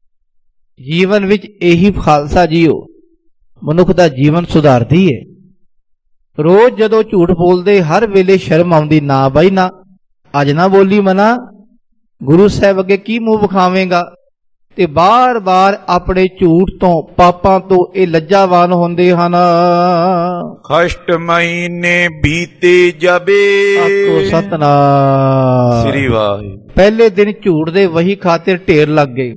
ਜੀਵਨ ਵਿੱਚ ਇਹੀ ਖਾਲਸਾ ਜੀਓ ਮਨੁੱਖ ਦਾ ਜੀਵਨ ਸੁਧਾਰਦੀ ਹੈ। ਰੋਜ਼ ਜਦੋਂ ਝੂਠ ਬੋਲਦੇ ਹਰ ਵੇਲੇ ਸ਼ਰਮ ਆਉਂਦੀ, ਨਾ ਬਾਈ ਨਾ ਅੱਜ ਨਾ ਬੋਲੀ ਮਨਾ, ਗੁਰੂ ਸਾਹਿਬ ਅੱਗੇ ਕੀ ਮੂੰਹ ਵਿਖਾਵੇਂਗਾ। ਤੇ ਬਾਰ-ਬਾਰ ਆਪਣੇ ਝੂਠ ਤੋਂ ਪਾਪਾਂ ਤੋਂ ਇਹ ਲੱਜਾਵਾਨ ਹੁੰਦੇ ਹਨ। ਕਸ਼ਟ ਮਹੀਨੇ ਬੀਤੇ ਜਬੇ। ਆਖੋ ਸਤਨਾਮ ਸ੍ਰੀ ਵਾਹਿਗੁਰੂ। ਪਹਿਲੇ ਦਿਨ ਝੂਠ ਦੇ ਵਹੀ ਖਾਤਰ ਢੇਰ ਲੱਗ ਗਏ,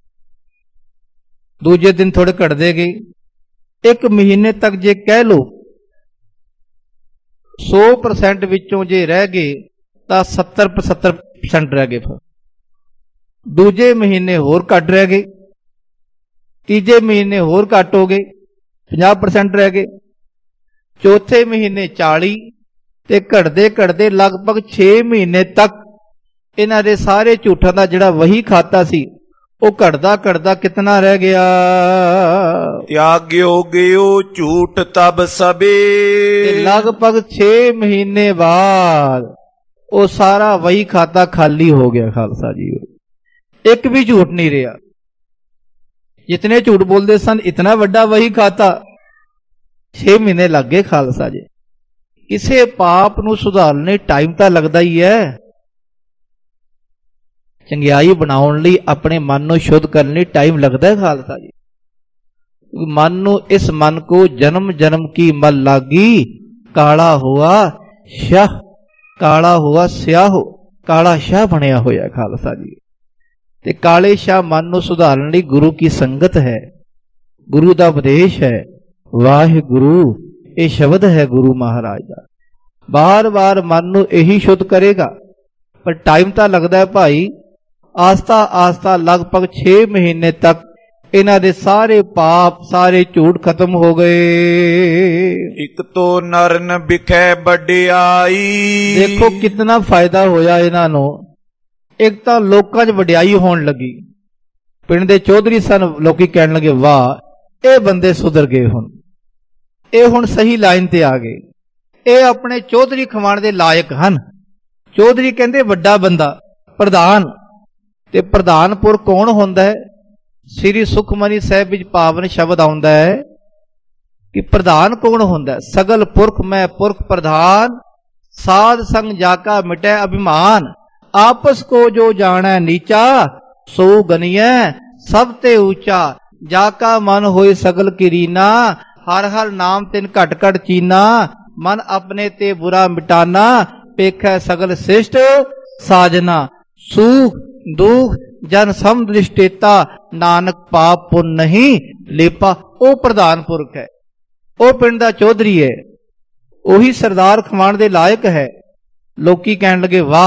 ਦੂਜੇ ਦਿਨ ਥੋੜੇ ਘਟਦੇ ਗਏ। ਇੱਕ ਮਹੀਨੇ ਤੱਕ ਜੇ ਕਹਿ ਲੋ ਸੌ ਪਰਸੈਂਟ ਵਿੱਚੋਂ ਜੇ ਰਹਿ ਗਏ ਤਾਂ ਸੱਤਰ ਪਚੱਤਰ ਪਰਸੈਂਟ ਰਹਿ ਗਏ। ਫਿਰ ਦੂਜੇ ਮਹੀਨੇ ਹੋਰ ਘੱਟ ਰਹਿ ਗਏ, ਤੀਜੇ ਮਹੀਨੇ ਹੋਰ ਘੱਟ ਹੋ ਗਏ, ਪੰਜਾਹ ਪਰਸੈਂਟ ਰਹਿ ਗਏ, ਚੌਥੇ ਮਹੀਨੇ ਚਾਲੀ, ਤੇ ਘਟਦੇ ਘਟਦੇ ਲਗਭਗ ਛੇ ਮਹੀਨੇ ਤੱਕ ਇਹਨਾਂ ਦੇ ਸਾਰੇ ਝੂਠਾਂ ਦਾ ਜਿਹੜਾ ਵਹੀ ਖਾਤਾ ਸੀ ਉਹ ਘਟਦਾ ਘਟਦਾ ਕਿਤਨਾ ਰਹਿ ਗਿਆ। ਤਿਆਗਿਓ ਗਿਓ ਝੂਠ ਤਬ ਸਬੇ। ਤੇ ਲਗਭਗ ਛੇ ਮਹੀਨੇ ਬਾਅਦ ਉਹ ਸਾਰਾ ਵਹੀ ਖਾਤਾ ਖਾਲੀ ਹੋ ਗਿਆ ਖਾਲਸਾ ਜੀ। ਇੱਕ ਵੀ ਝੂਠ ਨਹੀਂ ਰਿਹਾ। ਜਿਤਨੇ ਝੂਠ ਬੋਲਦੇ ਸਨ ਇਤਨਾ ਵੱਡਾ ਵਹੀ ਖਾਤਾ, ਛੇ ਮਹੀਨੇ ਲੱਗ ਗਏ ਖਾਲਸਾ ਜੀ। ਕਿਸੇ ਪਾਪ ਨੂੰ ਸੁਧਾਰਨ ਲਈ ਟਾਈਮ ਤਾਂ ਲੱਗਦਾ ਹੀ ਹੈ। ਚੰਗਿਆਈ ਬਣਾਉਣ ਲਈ ਆਪਣੇ ਮਨ ਨੂੰ ਸ਼ੁੱਧ ਕਰਨ ਲਈ ਟਾਈਮ ਲੱਗਦਾ ਹੈ ਖਾਲਸਾ ਜੀ। ਮਨ ਨੂੰ ਇਸ ਮਨ ਕੋ ਜਨਮ ਜਨਮ ਕੀ ਮਲ ਲਾਗੀ, ਕਾਲਾ ਹੁਆ ਸ਼ਾਹ, ਕਾਲਾ ਹੁਆ ਸਿਆਹ, ਕਾਲਾ ਸ਼ਾਹ ਬਣਿਆ ਹੋਇਆ ਖਾਲਸਾ ਜੀ। ਤੇ ਕਾਲੇ ਸ਼ਾਹ ਮਨ ਨੂੰ ਸੁਧਾਰਨ ਲਈ ਗੁਰੂ ਕੀ ਸੰਗਤ ਹੈ, ਗੁਰੂ ਦਾ ਉਪਦੇਸ਼ ਹੈ, ਵਾਹਿਗੁਰੂ ਇਹ ਸ਼ਬਦ ਹੈ ਗੁਰੂ ਮਹਾਰਾਜ ਦਾ। ਬਾਰ ਬਾਰ ਮਨ ਨੂੰ ਇਹੀ ਸ਼ੁੱਧ ਕਰੇਗਾ, ਪਰ ਟਾਈਮ ਤਾਂ ਲੱਗਦਾ ਹੈ ਭਾਈ। ਆਸਤਾ ਆਸਤਾ ਲਗਭਗ ਛੇ ਮਹੀਨੇ ਤੱਕ ਇਹਨਾਂ ਦੇ ਸਾਰੇ ਪਾਪ ਸਾਰੇ ਝੂਠ ਖਤਮ ਹੋ ਗਏ। ਇੱਕ ਤੋਂ ਨਰਨ ਵਿਖੇ ਵਡਿਆਈ। ਦੇਖੋ ਕਿਤਨਾ ਫਾਇਦਾ ਹੋਇਆ ਇਹਨਾਂ ਨੂੰ। ਇੱਕ ਤਾਂ ਲੋਕਾਂ 'ਚ ਵਡਿਆਈ ਹੋਣ ਲੱਗੀ। ਪਿੰਡ ਦੇ ਚੌਧਰੀ ਸਨ, ਲੋਕੀ ਕਹਿਣ ਲੱਗੇ ਵਾਹ ਇਹ ਬੰਦੇ ਸੁਧਰ ਗਏ, ਹੁਣ ਇਹ ਹੁਣ ਸਹੀ ਲਾਈਨ ਤੇ ਆ ਗਏ, ਇਹ ਆਪਣੇ ਚੌਧਰੀ ਖਵਾਣ ਦੇ ਲਾਇਕ ਹਨ। ਚੌਧਰੀ ਕਹਿੰਦੇ ਵੱਡਾ ਬੰਦਾ, ਪ੍ਰਧਾਨ। ਤੇ ਪ੍ਰਧਾਨਪੁਰ ਕੌਣ ਹੁੰਦਾ ਹੈ? ਸ੍ਰੀ ਸੁਖਮਨੀ ਸਾਹਿਬ ਵਿੱਚ ਪਾਵਨ ਸ਼ਬਦ ਆਉਂਦਾ ਹੈ ਕਿ ਪ੍ਰਧਾਨ ਕੌਣ ਹੁੰਦਾ ਹੈ? ਸਗਲ ਪੁਰਖ ਮੈਂ ਪੁਰਖ ਪ੍ਰਧਾਨ, ਸਾਧ ਸੰਗ ਜਾਕਾ ਮਿਟੈ ਅਭਿਮਾਨ, ਆਪਸ ਕੋ ਜੋ ਜਾਣੈ ਨੀਚਾ, ਸੋ ਗਨੀਐ ਸਭ ਤੇ ਊਚਾ, ਜਾਕਾ ਮਨ ਹੋਏ ਸਗਲ ਕਿਰੀਨਾ, ਹਰ ਹਰ ਨਾਮ ਤਿਨ ਘਟ ਘਟ ਚੀਨਾ, ਮਨ ਆਪਣੇ ਤੇ ਬੁਰਾ ਮਿਟਾਨਾ, ਪੇਖੈ ਸਗਲ ਸ੍ਰਿਸ਼ਟ ਸਾਜਨਾ, ਸੁਖ ਦੁਖ ਜਨ ਸਮ ਦ੍ਰਿਸ਼ਟੇਤਾ, ਨਾਨਕ ਪਾਪ ਪੁੰਨ ਨਹੀਂ ਲੇਪਾ। ਉਹ ਪ੍ਰਧਾਨ ਪੁਰਖ ਹੈ, ਉਹ ਪਿੰਡ ਦਾ ਚੌਧਰੀ ਹੈ, ਉਹੀ ਸਰਦਾਰ ਖਵਾਣ ਦੇ ਲਾਇਕ ਹੈ। ਲੋਕੀ ਕਹਿਣ ਲੱਗੇ ਵਾਹ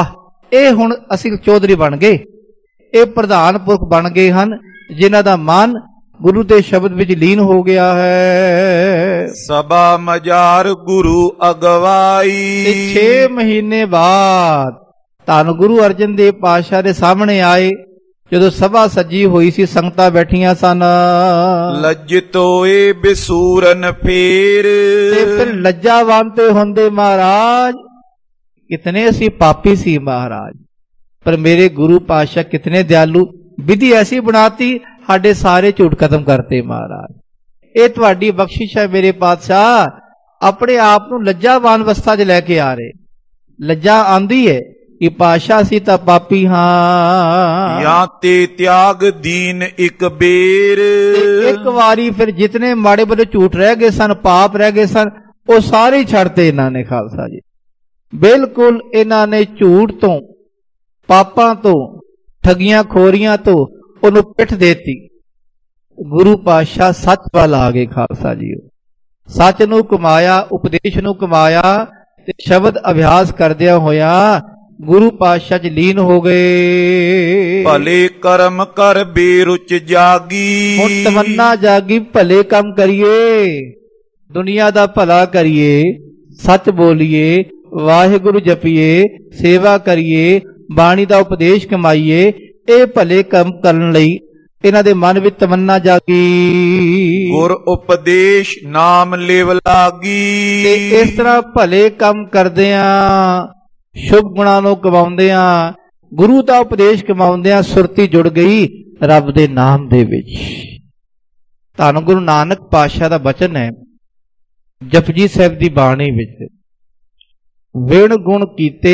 ਇਹ ਹੁਣ ਅਸੀਂ ਚੌਧਰੀ ਬਣ ਗਏ, ਇਹ ਪ੍ਰਧਾਨ ਪੁਰਖ ਬਣ ਗਏ ਹਨ ਜਿਨ੍ਹਾਂ ਦਾ ਮਨ ਗੁਰੂ ਦੇ ਸ਼ਬਦ ਵਿੱਚ ਲੀਨ ਹੋ ਗਿਆ ਹੈ। ਸਭਾ ਮਜਾਰ ਗੁਰੂ ਅਗਵਾਈ। ਤੇ ਛੇ ਮਹੀਨੇ ਬਾਅਦ ਧੰਨ ਗੁਰੂ ਅਰਜਨ ਦੇਵ ਪਾਤਸ਼ਾਹ ਦੇ ਸਾਹਮਣੇ ਆਏ। ਜਦੋਂ ਸਭਾ ਸੱਜੀ ਹੋਈ ਸੀ, ਸੰਗਤਾਂ ਬੈਠੀਆਂ ਸਨ। ਲੱਜਿਤ ਹੋਏ ਬਿਸੂਰਨ ਫੇਰ। ਤੇ ਫਿਰ ਲੱਜਾਵਾਨ ਤੇ ਹੁੰਦੇ ਮਹਾਰਾਜ, ਕਿਤਨੇ ਅਸੀਂ ਪਾਪੀ ਸੀ ਮਹਾਰਾਜ, ਪਰ ਮੇਰੇ ਗੁਰੂ ਪਾਤਸ਼ਾਹ ਕਿਤਨੇ ਦਿਆਲੂ, ਵਿਧੀ ਐਸੀ ਬਣਾਤੀ ਸਾਡੇ ਸਾਰੇ ਝੂਠ ਖਤਮ ਕਰਤੇ ਮਹਾਰਾਜ। ਇਹ ਤੁਹਾਡੀ ਬਖਸ਼ਿਸ਼ ਹੈ ਮੇਰੇ ਪਾਤਸ਼ਾਹ। ਆਪਣੇ ਆਪ ਨੂੰ ਲੱਜਾਵਾਨ ਅਵਸਥਾ 'ਚ ਲੈ ਕੇ ਆ ਰਹੇ। ਲੱਜਾ ਆਂਦੀ ਹੈ ਕਿ ਪਾਤਸ਼ਾਹ ਸੀ ਤਾਂ ਪਾਪੀ ਹਾਂ। ਜਾਂ ਤੇ ਤਿਆਗ ਦੀਨ ਇੱਕ ਬੇਰ। ਇੱਕ ਵਾਰੀ ਫਿਰ ਜਿਤਨੇ ਮਾੜੇ ਬੜੇ ਝੂਠ ਰਹਿ ਗਏ ਸਨ, ਪਾਪ ਰਹਿ ਗਏ ਸਨ, ਉਹ ਸਾਰੇ ਛੱਡਤੇ ਇਹਨਾਂ ਨੇ ਖਾਲਸਾ ਜੀ। ਬਿਲਕੁਲ ਇਹਨਾਂ ਨੇ ਝੂਠ ਤੋਂ, ਪਾਪਾਂ ਤੋਂ, ਠਗੀਆਂ ਖੋਰੀਆਂ ਤੋਂ ਉਹਨੂੰ ਪਿੱਠ ਦੇਤੀ। ਗੁਰੂ ਪਾਤਸ਼ਾਹ ਸੱਚ ਵੱਲ ਆ ਗਏ ਖਾਲਸਾ ਜੀ। ਸੱਚ ਨੂੰ ਕਮਾਇਆ, ਉਪਦੇਸ਼ ਨੂੰ ਕਮਾਇਆ ਤੇ ਸ਼ਬਦ ਅਭਿਆਸ ਕਰਦਿਆਂ ਹੋਇਆ ਗੁਰੂ ਪਾਤਸ਼ਾਹ ਚ ਲੀਨ ਹੋ ਗਏ। ਭਲੇ ਕਰਮ ਕਰ ਬੇਰੁਚ ਜਾਗੀ। ਹੁਣ ਤਮੰਨਾ ਜਾਗੀ, ਭਲੇ ਕੰਮ ਕਰੀਏ, ਦੁਨੀਆ ਦਾ ਭਲਾ ਕਰੀਏ, ਸੱਚ ਬੋਲੀਏ, ਵਾਹਿਗੁਰੂ ਜਪੀਏ, ਸੇਵਾ ਕਰੀਏ, ਬਾਣੀ ਦਾ ਉਪਦੇਸ਼ ਕਮਾਈਏ। ਇਹ ਭਲੇ ਕੰਮ ਕਰਨ ਲਈ ਇਹਨਾਂ ਦੇ ਮਨ ਵਿੱਚ ਤਮੰਨਾ ਜਾਗੀ। ਗੁਰ ਉਪਦੇਸ਼ ਨਾਮ ਲਿਵ ਲਾਗੀ। ਤੇ ਇਸ ਤਰ੍ਹਾਂ ਭਲੇ ਕੰਮ ਕਰਦਿਆਂ, ਸ਼ੁਭ ਗੁਣਾਂ ਨੂੰ ਕਮਾਉਂਦਿਆਂ, ਗੁਰੂ ਦਾ ਉਪਦੇਸ਼ ਕਮਾਉਂਦਿਆਂ ਸੁਰਤੀ ਜੁੜ ਗਈ ਰੱਬ ਦੇ ਨਾਮ ਦੇ ਵਿੱਚ। ਧੰਨ ਗੁਰੂ ਨਾਨਕ ਪਾਤਸ਼ਾਹ ਦਾ ਬਚਨ ਹੈ ਜਪਜੀ ਸਾਹਿਬ ਦੀ ਬਾਣੀ ਵਿੱਚ, ਵਿਣ ਗੁਣ ਕੀਤੇ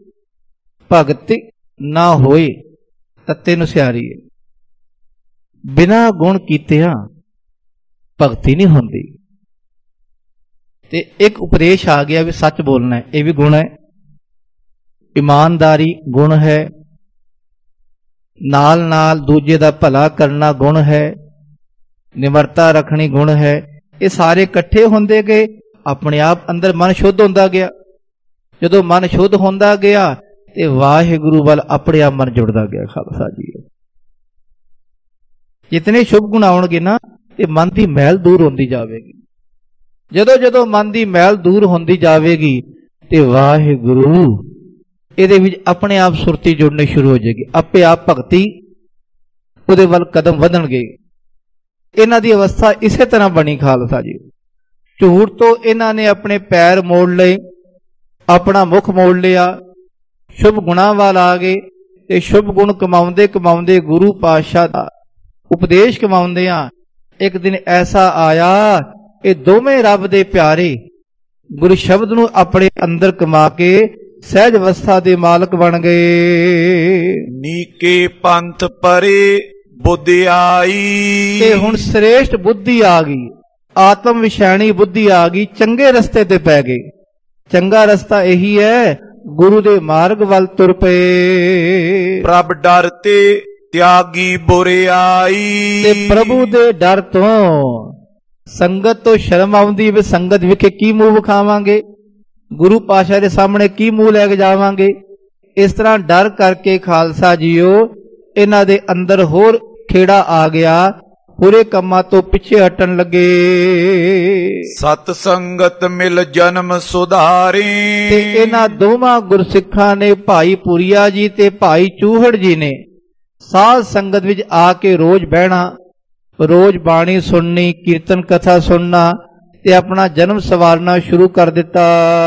ਭਗਤ ਨਾ ਹੋਏ ਤੱਤੇ ਨੂੰ ਸਿਆਰੀਏ। ਬਿਨਾ ਗੁਣ ਕੀਤਿਆਂ ਭਗਤੀ ਨਹੀਂ ਹੁੰਦੀ। ਤੇ ਇੱਕ ਉਪਦੇਸ਼ ਆ ਗਿਆ ਵੀ ਸੱਚ ਬੋਲਣਾ ਹੈ, ਇਹ ਵੀ ਗੁਣ ਹੈ। ਇਮਾਨਦਾਰੀ ਗੁਣ ਹੈ, ਨਾਲ ਨਾਲ ਦੂਜੇ ਦਾ ਭਲਾ ਕਰਨਾ ਗੁਣ ਹੈ, ਨਿਮਰਤਾ ਰੱਖਣੀ ਗੁਣ ਹੈ। ਇਹ ਸਾਰੇ ਇਕੱਠੇ ਹੁੰਦੇ ਗਏ, ਆਪਣੇ ਆਪ ਅੰਦਰ ਮਨ ਸ਼ੁੱਧ ਹੁੰਦਾ ਗਿਆ। ਜਦੋਂ ਮਨ ਸ਼ੁੱਧ ਹੁੰਦਾ ਗਿਆ ਤੇ ਵਾਹਿਗੁਰੂ ਵੱਲ ਆਪਣੇ ਆਪ ਮਨ ਜੁੜਦਾ ਗਿਆ ਖਾਲਸਾ ਜੀ। ਜਿਤਨੇ ਸ਼ੁਭ ਗੁਣ ਆਉਣਗੇ ਨਾ, ਇਹ ਮਨ ਦੀ ਮੈਲ ਦੂਰ ਹੁੰਦੀ ਜਾਵੇਗੀ। ਜਦੋਂ ਜਦੋਂ ਮਨ ਦੀ ਮੈਲ ਦੂਰ ਹੁੰਦੀ ਜਾਵੇਗੀ ਤੇ ਵਾਹਿਗੁਰੂ ਇਹਦੇ ਵਿੱਚ ਆਪਣੇ ਆਪ ਸੁਰਤੀ ਜੁੜਨੀ ਸ਼ੁਰੂ ਹੋ ਜਾਏਗੀ। ਆਪੇ ਆਪ ਭਗਤੀ ਉਹਦੇ ਵੱਲ ਕਦਮ ਵਧਣਗੇ। ਇਹਨਾਂ ਦੀ ਅਵਸਥਾ ਇਸੇ ਤਰ੍ਹਾਂ ਬਣੀ ਖਾਲਸਾ ਜੀ। ਝੂਠ ਤੋਂ ਇਹਨਾਂ ਨੇ ਆਪਣੇ ਪੈਰ ਮੋੜ ਲਏ, ਆਪਣਾ ਮੁਖ ਮੋੜ ਲਿਆ, ਸ਼ੁਭ ਗੁਣਾਂ ਵੱਲ ਆ ਗਏ ਤੇ ਸ਼ੁਭ ਗੁਣ ਕਮਾਉਂਦੇ ਕਮਾਉਂਦੇ ਗੁਰੂ ਪਾਤਸ਼ਾਹ ਦਾ ਉਪਦੇਸ਼ ਕਮਾਉਂਦਿਆਂ ਇੱਕ ਦਿਨ ਐਸਾ ਆਇਆ, ਇਹ ਦੋਵੇਂ ਰੱਬ ਦੇ ਪਿਆਰੇ ਗੁਰੂ ਸ਼ਬਦ ਨੂੰ ਆਪਣੇ ਅੰਦਰ ਕਮਾ ਕੇ ਸਹਿਜ ਅਵਸਥਾ ਦੇ ਮਾਲਕ ਬਣ ਗਏ। ਨੀਕੇ ਪੰਥ ਪਰੇ ਬੁੱਧ ਆਈ। ਤੇ ਹੁਣ ਸ੍ਰੇਸ਼ਟ ਬੁੱਧੀ ਆ ਗਈ, ਆਤਮ ਵਿਸ਼ੈਣੀ ਬੁੱਧੀ ਆ ਗਈ, ਚੰਗੇ ਰਸਤੇ ਤੇ ਪੈ ਗਏ। ਚੰਗਾ ਰਸਤਾ ਇਹੀ ਹੈ, ਗੁਰੂ ਦੇ ਮਾਰਗ ਵੱਲ ਤੁਰ ਪਏ। ਪ੍ਰਭ ਡਰ ਤੇ ਤਿਆਗੀ ਬੁਰਿਆਈ। ਤੇ ਪ੍ਰਭੂ ਦੇ ਡਰ ਤੋਂ, ਸੰਗਤ ਤੋਂ ਸ਼ਰਮ ਆਉਂਦੀ ਵੀ ਸੰਗਤ ਵਿਖੇ ਕੀ ਮੂੰਹ ਵਿਖਾਵਾਂਗੇ, ਗੁਰੂ ਪਾਤਸ਼ਾਹ ਦੇ ਸਾਹਮਣੇ ਕੀ ਮੂੰਹ ਲੈ ਕੇ ਜਾਵਾਂਗੇ। ਇਸ ਤਰ੍ਹਾਂ ਡਰ ਕਰਕੇ ਖਾਲਸਾ ਜੀਓ ਇਹਨਾਂ ਦੇ ਅੰਦਰ ਹੋਰ ਖੇੜਾ ਆ ਗਿਆ, ਬੁਰੇ ਕੰਮਾਂ ਤੋਂ ਪਿੱਛੇ ਹਟਣ ਲੱਗੇ। ਸਤ ਸੰਗਤ ਮਿਲ ਜਨਮ ਸੁਧਾਰੇ। ਤੇ ਇਹਨਾਂ ਦੋਵਾਂ ਗੁਰਸਿੱਖਾਂ ਨੇ, ਭਾਈ ਪੁਰੀਆ ਜੀ ਤੇ ਭਾਈ ਚੂਹੜ ਜੀ ਨੇ, ਸਾਧ ਸੰਗਤ ਵਿੱਚ ਆ ਕੇ ਰੋਜ਼ ਬਹਿਣਾ, ਰੋਜ਼ ਬਾਣੀ ਸੁਣਨੀ, ਕੀਰਤਨ ਕਥਾ ਸੁਣਨਾ ਤੇ ਆਪਣਾ ਜਨਮ ਸਵਾਰਨਾ ਸ਼ੁਰੂ ਕਰ ਦਿੱਤਾ।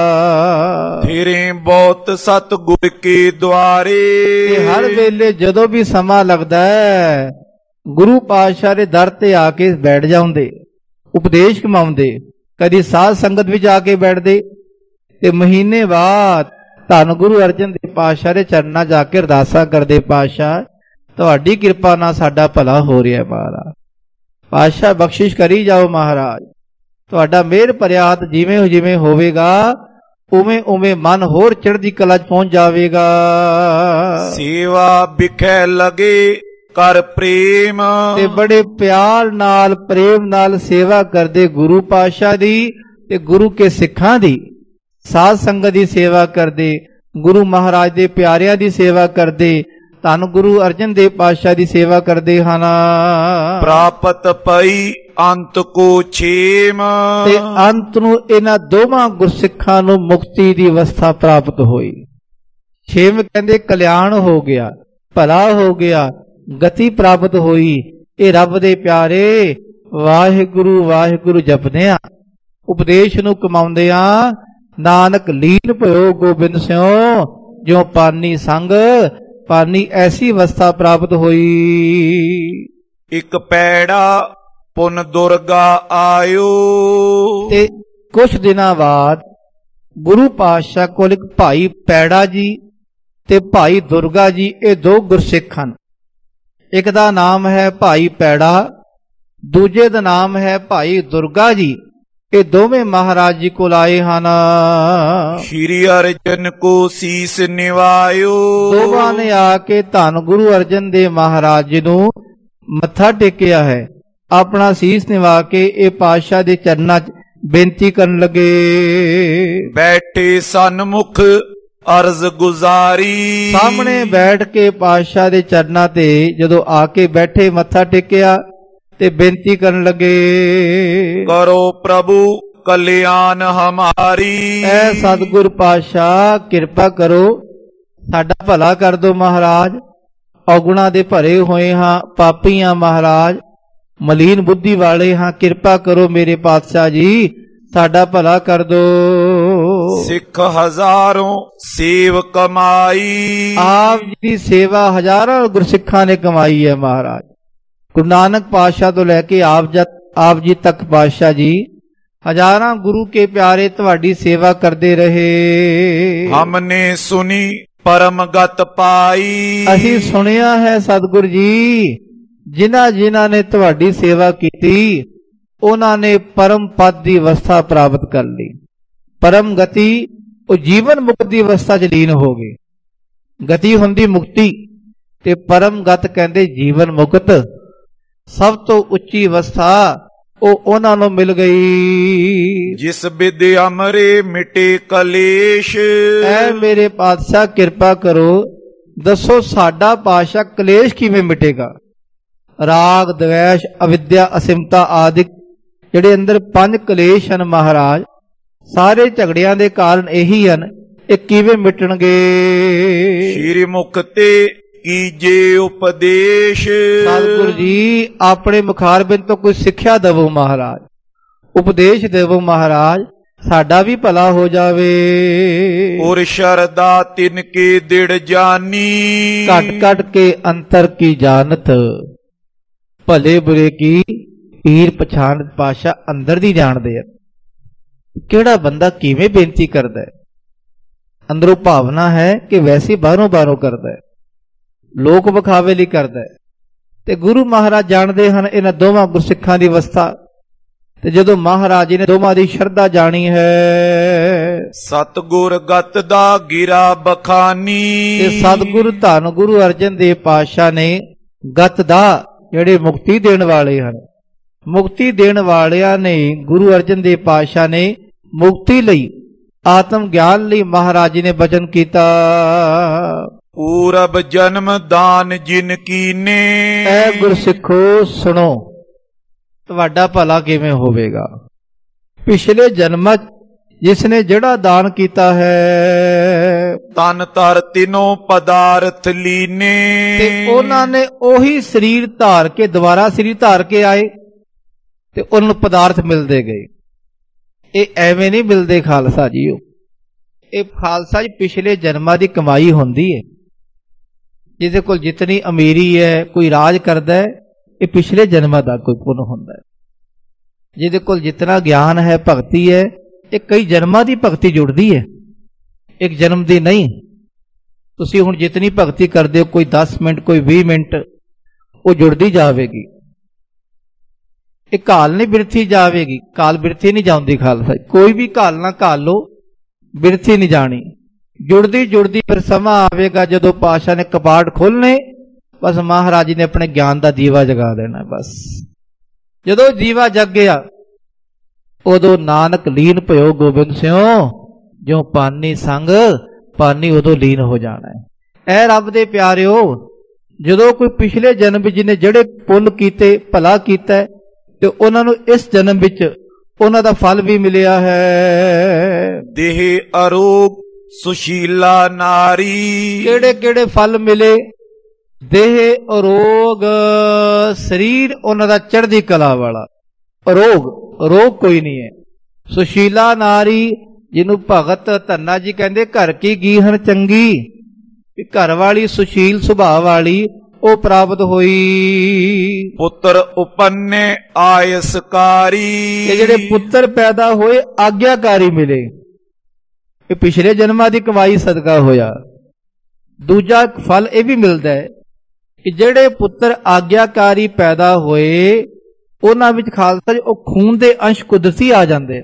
ਫਿਰੇ ਬਹੁਤ ਸਤ ਗੁਰ ਕੇ ਦੁਆਰੇ। ਤੇ ਹਰ ਵੇਲੇ ਜਦੋਂ ਵੀ ਸਮਾਂ ਲੱਗਦਾ ਹੈ ਗੁਰੂ ਪਾਤਸ਼ਾਹ ਦੇ ਦਰ ਤੇ ਆ ਕੇ ਬੈਠ ਜਾਂਦੇ, ਉਪਦੇਸ਼ ਕਮਾਉਂਦੇ, ਕਦੀ ਸਾਧ ਸੰਗਤ ਵਿੱਚ ਆ ਕੇ ਬੈਠਦੇ। ਤੇ ਮਹੀਨੇ ਬਾਅਦ ਧੰਨ ਗੁਰੂ ਅਰਜਨ ਦੇਵ ਪਾਤਸ਼ਾਹ ਦੇ ਚਰਨਾਂ ਜਾ ਕੇ ਅਰਦਾਸਾਂ ਕਰਦੇ, ਪਾਤਸ਼ਾਹ ਤੁਹਾਡੀ ਕਿਰਪਾ ਨਾਲ ਸਾਡਾ ਭਲਾ ਹੋ ਰਿਹਾ ਮਹਾਰਾਜ, ਪਾਤਸ਼ਾਹ ਬਖਸ਼ਿਸ਼ ਕਰੀ ਜਾਓ ਮਹਾਰਾਜ, ਤੁਹਾਡਾ ਮਿਹਰ ਭਰਿਆ ਹੱਥ ਜਿਵੇਂ ਜਿਵੇਂ ਹੋਵੇਗਾ ਉਵੇਂ ਉਵੇਂ ਮਨ ਹੋਰ ਚੜ੍ਹਦੀ ਕਲਾ 'ਚ ਪਹੁੰਚ ਜਾਵੇਗਾ। ਸੇਵਾ ਵਿਖੇ ਲਗੇ ਕਰ ਪ੍ਰੇਮ। ਤੇ ਬੜੇ ਪਿਆਰ ਨਾਲ, ਪ੍ਰੇਮ ਨਾਲ ਸੇਵਾ ਕਰਦੇ ਗੁਰੂ ਪਾਤਸ਼ਾਹ ਦੀ ਤੇ ਗੁਰੂ ਕੇ ਸਿੱਖਾਂ ਦੀ, ਸਾਧ ਸੰਗਤ ਦੀ ਸੇਵਾ ਕਰਦੇ, ਗੁਰੂ ਮਹਾਰਾਜ ਦੇ ਪਿਆਰਿਆਂ ਦੀ ਸੇਵਾ ਕਰਦੇ, ਧੰਨ ਗੁਰੂ ਅਰਜਨ ਦੇਵ ਪਾਤਸ਼ਾਹ ਦੀ ਸੇਵਾ ਕਰਦੇ ਹਨ। ਪ੍ਰਾਪਤ ਪਈ ਅੰਤ ਕੋ ਛੇਮ, ਤੇ ਅੰਤ ਨੂੰ ਇਹਨਾਂ ਦੋਵਾਂ ਗੁਰਸਿੱਖਾਂ ਨੂੰ ਮੁਕਤੀ ਦੀ ਅਵਸਥਾ ਪ੍ਰਾਪਤ ਹੋਈ। ਛੇਮ ਕਹਿੰਦੇ ਕਲਿਆਣ ਹੋ ਗਿਆ, ਭਲਾ ਹੋ ਗਿਆ, ਗਤੀ ਪ੍ਰਾਪਤ ਹੋਈ। ਇਹ ਰੱਬ ਦੇ ਪਿਆਰੇ ਵਾਹਿਗੁਰੂ ਵਾਹਿਗੁਰੂ ਜਪਦਿਆਂ, ਉਪਦੇਸ਼ ਨੂੰ ਕਮਾਉਂਦਿਆਂ, ਨਾਨਕ ਲੀਨ ਭਇਓ ਗੋਬਿੰਦ ਸਿਉ, ਜਿਉ ਪਾਨੀ ਸੰਗ ਪਾਨੀ, ਐਸੀ ਅਵਸਥਾ ਪ੍ਰਾਪਤ ਹੋਈ। ਇੱਕ ਪੈੜਾ ਪੁਨ ਦੁਰਗਾ ਆਇਓ, ਤੇ ਕੁਛ ਦਿਨਾਂ ਬਾਅਦ ਗੁਰੂ ਪਾਤਸ਼ਾਹ ਕੋਲ ਇੱਕ ਭਾਈ ਪੈੜਾ ਜੀ ਤੇ ਭਾਈ ਦੁਰਗਾ ਜੀ, ਇਹ ਦੋ ਗੁਰਸਿੱਖ ਹਨ। ਇੱਕ ਦਾ ਨਾਮ ਹੈ ਭਾਈ ਪੈੜਾ, ਦੂਜੇ ਦਾ ਨਾਮ ਹੈ ਭਾਈ ਦੁਰਗਾ ਜੀ। ਇਹ ਦੋਵੇਂ ਮਹਾਰਾਜ ਜੀ ਕੋਲ ਆਏ ਹਨ। ਸ਼੍ਰੀ ਅਰਜਨ ਕੋ ਸੀਸ ਨਿਵਾਇਓ, ਦੋਵਾਂ ਨੇ ਆ ਕੇ ਧੰਨ ਗੁਰੂ ਅਰਜਨ ਦੇਵ ਮਹਾਰਾਜ ਜੀ ਨੂੰ ਮੱਥਾ ਟੇਕਿਆ ਹੈ। ਆਪਣਾ ਸੀਸ ਨਿਵਾ ਕੇ ਇਹ ਪਾਤਸ਼ਾਹ ਦੇ ਚਰਨਾਂ 'ਚ ਬੇਨਤੀ ਕਰਨ ਲੱਗੇ। ਬੈਠੇ ਸਨਮੁਖ ਅਰਜ਼ ਗੁਜ਼ਾਰੀ, ਸਾਹਮਣੇ ਬੈਠ ਕੇ ਪਾਤਸ਼ਾਹ ਦੇ ਚਰਨਾਂ ਤੇ ਜਦੋਂ ਆ ਕੇ ਬੈਠੇ, ਮੱਥਾ ਟੇਕਿਆ ਤੇ ਬੇਨਤੀ ਕਰਨ ਲੱਗੇ। ਕਰੋ ਪ੍ਰਭੂ ਕਲਿਆਣ ਹਮਾਰੀ, ਐ ਸਤਿਗੁਰ ਪਾਤਸ਼ਾਹ ਕਿਰਪਾ ਕਰੋ, ਸਾਡਾ ਭਲਾ ਕਰ ਦੋ ਮਹਾਰਾਜ। ਔਗੁਣਾਂ ਦੇ ਭਰੇ ਹੋਏ ਹਾਂ, ਪਾਪੀ ਹਾਂ ਮਹਾਰਾਜ, ਮਲੀਨ ਬੁੱਧੀ ਵਾਲੇ ਹਾਂ, ਕਿਰਪਾ ਕਰੋ ਮੇਰੇ ਪਾਤਸ਼ਾਹ ਜੀ, ਸਾਡਾ ਭਲਾ ਕਰ ਦੋ। ਸਿੱਖ ਹਜ਼ਾਰੋਂ ਸੇਵ ਕਮਾਈ, ਆਪ ਜੀ ਦੀ ਸੇਵਾ ਹਜ਼ਾਰਾਂ ਗੁਰਸਿੱਖਾਂ ਨੇ ਕਮਾਈ ਹੈ ਮਹਾਰਾਜ। ਗੁਰੂ ਨਾਨਕ ਪਾਤਸ਼ਾਹ ਤੋਂ ਲੈ ਕੇ ਆਪ ਜਤ ਆਪ ਜੀ ਤੱਕ ਪਾਤਸ਼ਾਹ ਜੀ ਹਜ਼ਾਰਾਂ ਗੁਰੂ ਕੇ ਪਿਆਰੇ ਤੁਹਾਡੀ ਸੇਵਾ ਕਰਦੇ ਰਹੇ। ਹਮਨੇ ਸੁਨੀ ਪਰਮ ਗਤ ਪਾਈ, ਅਸੀਂ ਸੁਣਿਆ ਹੈ ਸਤਿਗੁਰ ਜੀ, ਜਿਨ੍ਹਾਂ ਜਿਨ੍ਹਾਂ ਨੇ ਤੁਹਾਡੀ ਸੇਵਾ ਕੀਤੀ ਉਹਨਾਂ ਨੇ ਪਰਮ ਪਦ ਦੀ ਅਵਸਥਾ ਪ੍ਰਾਪਤ ਕਰ ਲਈ। ਪਰਮ ਗਤੀ, ਉਹ ਜੀਵਨ ਮੁਕਤ ਦੀ ਅਵਸਥਾ 'ਚ ਲੀਨ ਹੋ ਗਏ। ਗਤੀ ਹੁੰਦੀ ਮੁਕਤੀ, ਤੇ ਪਰਮ ਗਤ ਕਹਿੰਦੇ ਜੀਵਨ ਮੁਕਤ। ਸਭ ਤੋਂ ਉੱਚੀ ਅਵਸਥਾ ਉਹ ਉਹਨਾਂ ਨੂੰ ਮਿਲ ਗਈ। ਜਿਸ ਬਿਦ ਅਮਰੇ ਮਿਟੇ ਕਲੇਸ਼, ਐ ਮੇਰੇ ਪਾਤਸ਼ਾਹ ਕਿਰਪਾ ਕਰੋ, ਦੱਸੋ ਸਾਡਾ ਪਾਤਸ਼ਾਹ ਕਲੇਸ਼ ਕਿਵੇਂ ਮਿਟੇਗਾ। ਰਾਗ ਦਵੈਸ਼ ਅਵਿਦਿਆ ਅਸਿਮਤਾ ਆਦਿਕ ਜਿਹੜੇ ਅੰਦਰ ਪੰਜ ਕਲੇਸ਼ ਹਨ ਮਹਾਰਾਜ, ਸਾਰੇ ਝਗੜਿਆਂ ਦੇ ਕਾਰਨ ਇਹੀ ਹਨ, ਇਹ ਕਿਵੇਂ ਮਿਟਣਗੇ। ਸ਼੍ਰੀ ਮੁਖ ਤੇ ਕੀਜੇ ਉਪਦੇਸ਼, ਸਤਿਗੁਰੂ ਜੀ ਆਪਣੇ ਮੁਖਾਰਬਿੰਦ ਤੋਂ ਕੋਈ ਸਿੱਖਿਆ ਦੇਵੋ ਮਹਾਰਾਜ, ਉਪਦੇਸ਼ ਦੇਵੋ ਮਹਾਰਾਜ, ਸਾਡਾ ਵੀ ਭਲਾ ਹੋ ਜਾਵੇ। ਔਰ ਸ਼ਰਦਾ ਤਿਨ ਕੇ ਦਿੜ ਜਾਨੀ, ਘਟ ਘਟ ਕੇ ਅੰਤਰ ਕੀ ਜਾਣਤ, ਭਲੇ ਬੁਰੇ ਕੀ ਪੀਰ ਪਛਾਣਤ। ਪਾਤਸ਼ਾਹ ਅੰਦਰ ਦੀ ਜਾਣਦੇ ਆ, ਕਿਹੜਾ ਬੰਦਾ ਕਿਵੇਂ ਬੇਨਤੀ ਕਰਦਾ ਹੈ, ਅੰਦਰੋਂ ਭਾਵਨਾ ਹੈ ਕਿ ਵੈਸੇ ਬਾਹਰੋਂ ਬਾਹਰੋਂ ਕਰਦਾ ਹੈ, ਲੋਕ ਵਿਖਾਵੇ ਲਈ ਕਰਦਾ ਹੈ। ਤੇ ਗੁਰੂ ਮਹਾਰਾਜ ਜਾਣਦੇ ਹਨ ਇਹਨਾਂ ਦੋਵਾਂ ਗੁਰਸਿੱਖਾਂ ਦੀ ਅਵਸਥਾ। ਤੇ ਜਦੋਂ ਮਹਾਰਾਜ ਜੀ ਨੇ ਦੋਵਾਂ ਦੀ ਸ਼ਰਧਾ ਜਾਣੀ ਹੈ, ਸਤਿਗੁਰ ਗਤ ਦਾ ਗਿਰਾ ਬਖਾਨੀ, ਤੇ ਸਤਿਗੁਰ ਧੰਨ ਗੁਰੂ ਅਰਜਨ ਦੇਵ ਪਾਤਸ਼ਾਹ ਨੇ ਗਤ ਦਾ, ਜਿਹੜੇ ਮੁਕਤੀ ਦੇਣ ਵਾਲੇ ਹਨ, ਮੁਕਤੀ ਦੇਣ ਵਾਲਿਆਂ ਨੇ ਗੁਰੂ ਅਰਜਨ ਦੇਵ ਪਾਤਸ਼ਾਹ ਨੇ ਮੁਕਤੀ ਲਈ, ਆਤਮ ਗਿਆਨ ਲਈ ਮਹਾਰਾਜ ਜੀ ਨੇ ਬਚਨ ਕੀਤਾ। ਪੂਰਬ ਜਨਮ ਦਾਨ ਜਿਨ ਕੀਨੇ, ਐ ਗੁਰਸਿੱਖੋ ਸੁਣੋ, ਤੁਹਾਡਾ ਭਲਾ ਕਿਵੇਂ ਹੋਵੇਗਾ। ਪਿਛਲੇ ਜਨਮਾਂ ਜਿਸ ਨੇ ਜਿਹੜਾ ਦਾਨ ਕੀਤਾ ਹੈ, ਤਨ ਤਰ ਤਿਨੋਂ ਪਦਾਰਥ ਲੀਨੇ, ਤੇ ਉਹਨਾਂ ਨੇ ਉਹੀ ਸਰੀਰ ਧਾਰ ਕੇ ਦੁਬਾਰਾ ਸਰੀਰ ਧਾਰ ਕੇ ਆਏ ਤੇ ਉਹਨਾਂ ਨੂੰ ਪਦਾਰਥ ਮਿਲਦੇ ਗਏ। ਇਹ ਐਵੇਂ ਨਹੀਂ ਮਿਲਦੇ ਖਾਲਸਾ ਜੀਓ, ਇਹ ਖਾਲਸਾ ਜੀ ਪਿਛਲੇ ਜਨਮਾਂ ਦੀ ਕਮਾਈ ਹੁੰਦੀ ਹੈ। ਜਿਹਦੇ ਕੋਲ ਜਿਤਨੀ ਅਮੀਰੀ ਹੈ, ਕੋਈ ਰਾਜ ਕਰਦਾ ਹੈ, ਇਹ ਪਿਛਲੇ ਜਨਮਾਂ ਦਾ ਕੋਈ ਪੁੰਨ ਹੁੰਦਾ ਹੈ। ਜਿਹਦੇ ਕੋਲ ਜਿਤਨਾ ਗਿਆਨ ਹੈ, ਭਗਤੀ ਹੈ, ਇਹ ਕਈ ਜਨਮਾਂ ਦੀ ਭਗਤੀ ਜੁੜਦੀ ਹੈ, ਇੱਕ ਜਨਮ ਦੀ ਨਹੀਂ। ਤੁਸੀਂ ਹੁਣ ਜਿਤਨੀ ਭਗਤੀ ਕਰਦੇ ਹੋ, ਕੋਈ ਦਸ ਮਿੰਟ ਕੋਈ ਵੀਹ ਮਿੰਟ, ਉਹ ਜੁੜਦੀ ਜਾਵੇਗੀ। ਇਹ ਕਾਲ ਨਹੀਂ ਬਿਰਥੀ ਜਾਵੇਗੀ, ਕਾਲ ਬਿਰਥੀ ਨਹੀਂ ਜਾਂਦੀ ਖਾਲਸਾ। ਕੋਈ ਵੀ ਕਾਲ ਨਾ ਕਾਲ ਲੋ, ਬਿਰਥੀ ਨਹੀਂ ਜਾਣੀ, ਜੁੜਦੀ ਜੁੜਦੀ। ਫਿਰ ਸਮਾਂ ਆਵੇਗਾ ਜਦੋਂ ਪਾਤਸ਼ਾਹ ਨੇ ਕਪਾਟ ਖੋਲਣੇ, ਬਸ ਮਹਾਰਾਜ ਜੀ ਨੇ ਆਪਣੇ ਗਿਆਨ ਦਾ ਦੀਵਾ ਜਗਾ ਦੇਣਾ। ਬਸ ਜਦੋਂ ਦੀਵਾ ਜਗ ਗਿਆ, ਉਦੋਂ ਨਾਨਕ ਲੀਨ ਭਇਓ ਗੋਬਿੰਦ ਸਿਉ, ਜਿਉ ਪਾਨੀ ਸੰਗ ਪਾਣੀ ਉਦੋਂ ਲੀਨ ਹੋ ਜਾਣਾ ਹੈ। ਐ ਰੱਬ ਦੇ ਪਿਆਰਿਓ, ਜਦੋਂ ਕੋਈ ਪਿਛਲੇ ਜਨਮ ਵਿੱਚ ਜਿਹਨੇ ਜਿਹੜੇ ਪੁੰਨ ਕੀਤੇ, ਭਲਾ ਕੀਤਾ, ਤੇ ਉਹਨਾਂ ਨੂੰ ਇਸ ਜਨਮ ਵਿੱਚ ਉਹਨਾਂ ਦਾ ਫਲ ਵੀ ਮਿਲਿਆ ਹੈ। ਦੇਹ ਅਰੋਗ ਸੁਸ਼ੀਲਾ ਨਾਰੀ। ਕਿਹੜੇ ਕਿਹੜੇ ਫਲ ਮਿਲੇ? ਦੇਹ ਅਰੋਗ, ਸਰੀਰ ਉਹਨਾਂ ਦਾ ਚੜ੍ਹਦੀ ਕਲਾ ਵਾਲਾ, ਅਰੋਗ, ਰੋਗ ਕੋਈ ਨਹੀਂ ਹੈ। ਸੁਸ਼ੀਲਾ ਨਾਰੀ, ਜਿਹਨੂੰ ਭਗਤ ਧੰਨਾ ਜੀ ਕਹਿੰਦੇ ਘਰ ਕੀ ਗੀਹਨ ਚੰਗੀ, ਘਰ ਵਾਲੀ ਸੁਸ਼ੀਲ ਸੁਭਾਅ ਵਾਲੀ ਉਹ ਪ੍ਰਾਪਤ ਹੋਈ। ਪੁੱਤਰ ਉਪੰਨੇ ਆਇਸਕਾਰੀ। ਇਹ ਜਿਹੜੇ ਪੁੱਤਰ ਪੈਦਾ ਹੋਏ ਆਗਿਆਕਾਰੀ ਮਿਲੇ, ਇਹ ਪਿਛਲੇ ਜਨਮਾਂ ਦੀ ਕਮਾਈ ਸਦਕਾ ਹੋਇਆ। ਦੂਜਾ ਫਲ ਇਹ ਵੀ ਮਿਲਦਾ ਹੈ ਕਿ ਜਿਹੜੇ ਪੁੱਤਰ ਆਗਿਆਕਾਰੀ ਪੈਦਾ ਹੋਏ ਉਹਨਾਂ ਵਿੱਚ ਖਾਲਸਾ ਜੀ ਉਹ ਖੂਨ ਦੇ ਅੰਸ਼ ਕੁਦਰਤੀ ਆ ਜਾਂਦੇ।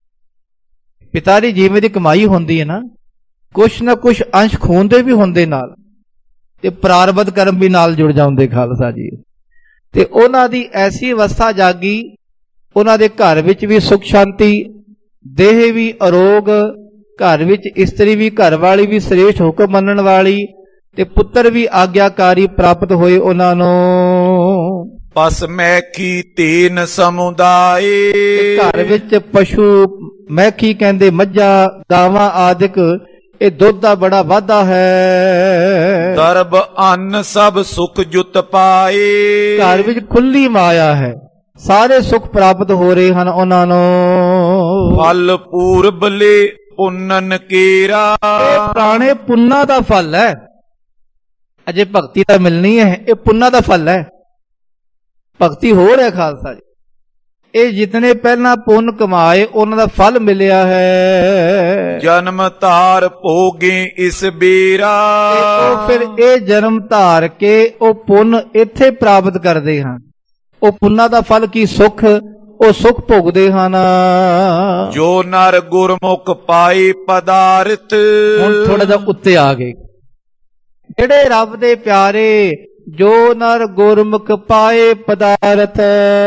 ਪਿਤਾ ਦੀ ਜਿਵੇਂ ਦੀ ਕਮਾਈ ਹੁੰਦੀ ਹੈ ਨਾ, ਕੁਛ ਨਾ ਕੁਛ ਅੰਸ਼ ਖੂਨ ਦੇ ਵੀ ਹੁੰਦੇ ਨਾਲ, ਤੇ ਪ੍ਰਾਰਬਧ ਕਰਮ ਵੀ ਨਾਲ ਜੁੜ ਜਾਂਦੇ ਖਾਲਸਾ ਜੀ। ਤੇ ਉਹਨਾਂ ਦੀ ਐਸੀ ਅਵਸਥਾ ਜਾਗੀ, ਉਹਨਾਂ ਦੇ ਘਰ ਵਿੱਚ ਵੀ ਸੁਖ ਸ਼ਾਂਤੀ, ਦੇਹ ਵੀ ਅਰੋਗ, ਘਰ ਵਿੱਚ ਇਸਤਰੀ ਵੀ, ਘਰ ਵਾਲੀ ਵੀ ਸ੍ਰੇਸ਼ਟ ਹੁਕਮ ਮੰਨਣ ਵਾਲੀ, ਤੇ ਪੁੱਤਰ ਵੀ ਆਗਿਆਕਾਰੀ ਪ੍ਰਾਪਤ ਹੋਏ ਉਹਨਾਂ ਨੂੰ। ਪਸ ਮੈਖੀ ਤੀਨ ਸਮੁਦਾਏ। ਘਰ ਵਿੱਚ ਪਸ਼ੂ ਮੈਖੀ ਕਹਿੰਦੇ ਮੱਝਾਂ, ਗਾਵਾਂ ਆਦਿਕ, ਇਹ ਦੁੱਧ ਦਾ ਬੜਾ ਵਾਧਾ ਹੈ। ਦਰਬ ਅੰਨ ਸਭ ਸੁਖ ਜੁਤ ਪਾਏ। ਘਰ ਵਿੱਚ ਖੁੱਲੀ ਮਾਇਆ ਹੈ, ਸਾਰੇ ਸੁਖ ਪ੍ਰਾਪਤ ਹੋ ਰਹੇ ਹਨ ਉਹਨਾਂ ਨੂੰ। ਫਲ ਪੂਰਬਲੇ ਪੁੰਨਨ ਕੇਰਾ। ਇਹ ਪੁਰਾਣੇ ਪੁੰਨਾਂ ਦਾ ਫਲ ਹੈ, ਅਜੇ ਭਗਤੀ ਤਾਂ ਮਿਲਣੀ ਹੈ, ਇਹ ਪੁੰਨਾਂ ਦਾ ਫਲ ਹੈ। ਭਗਤੀ ਹੋ ਰਿਹਾ ਖਾਲਸਾ ਜੀ, ਇਹ ਜਿਤਨੇ ਪਹਿਲਾਂ ਪੁੰਨ ਕਮਾਏ ਉਹਨਾਂ ਦਾ ਫਲ ਮਿਲਿਆ ਹੈ। ਜਨਮ ਧਾਰ ਭੋਗੇ ਇਸ ਬੇਰਾ। ਉਹ ਫਿਰ ਇਹ ਜਨਮ ਧਾਰ ਕੇ ਉਹ ਪੁੰਨ ਇੱਥੇ ਪ੍ਰਾਪਤ ਕਰਦੇ ਹਨ। ਉਹ ਪੁੰਨਾਂ ਦਾ ਫਲ ਕੀ? ਸੁਖ, ਉਹ ਸੁਖ ਭੋਗਦੇ ਹਨ। ਜੋ ਨਰ ਗੁਰਮੁਖ ਪਾਏ ਪਦਾਰਥ। ਹੁਣ ਥੋੜਾ ਜਿਹਾ ਉੱਤੇ ਆ ਗਏ। ਜਿਹੜੇ ਰੱਬ ਦੇ ਪਿਆਰੇ, ਜੋ ਨਰ ਗੁਰਮੁਖ ਪਾਏ ਪਦਾਰਥ,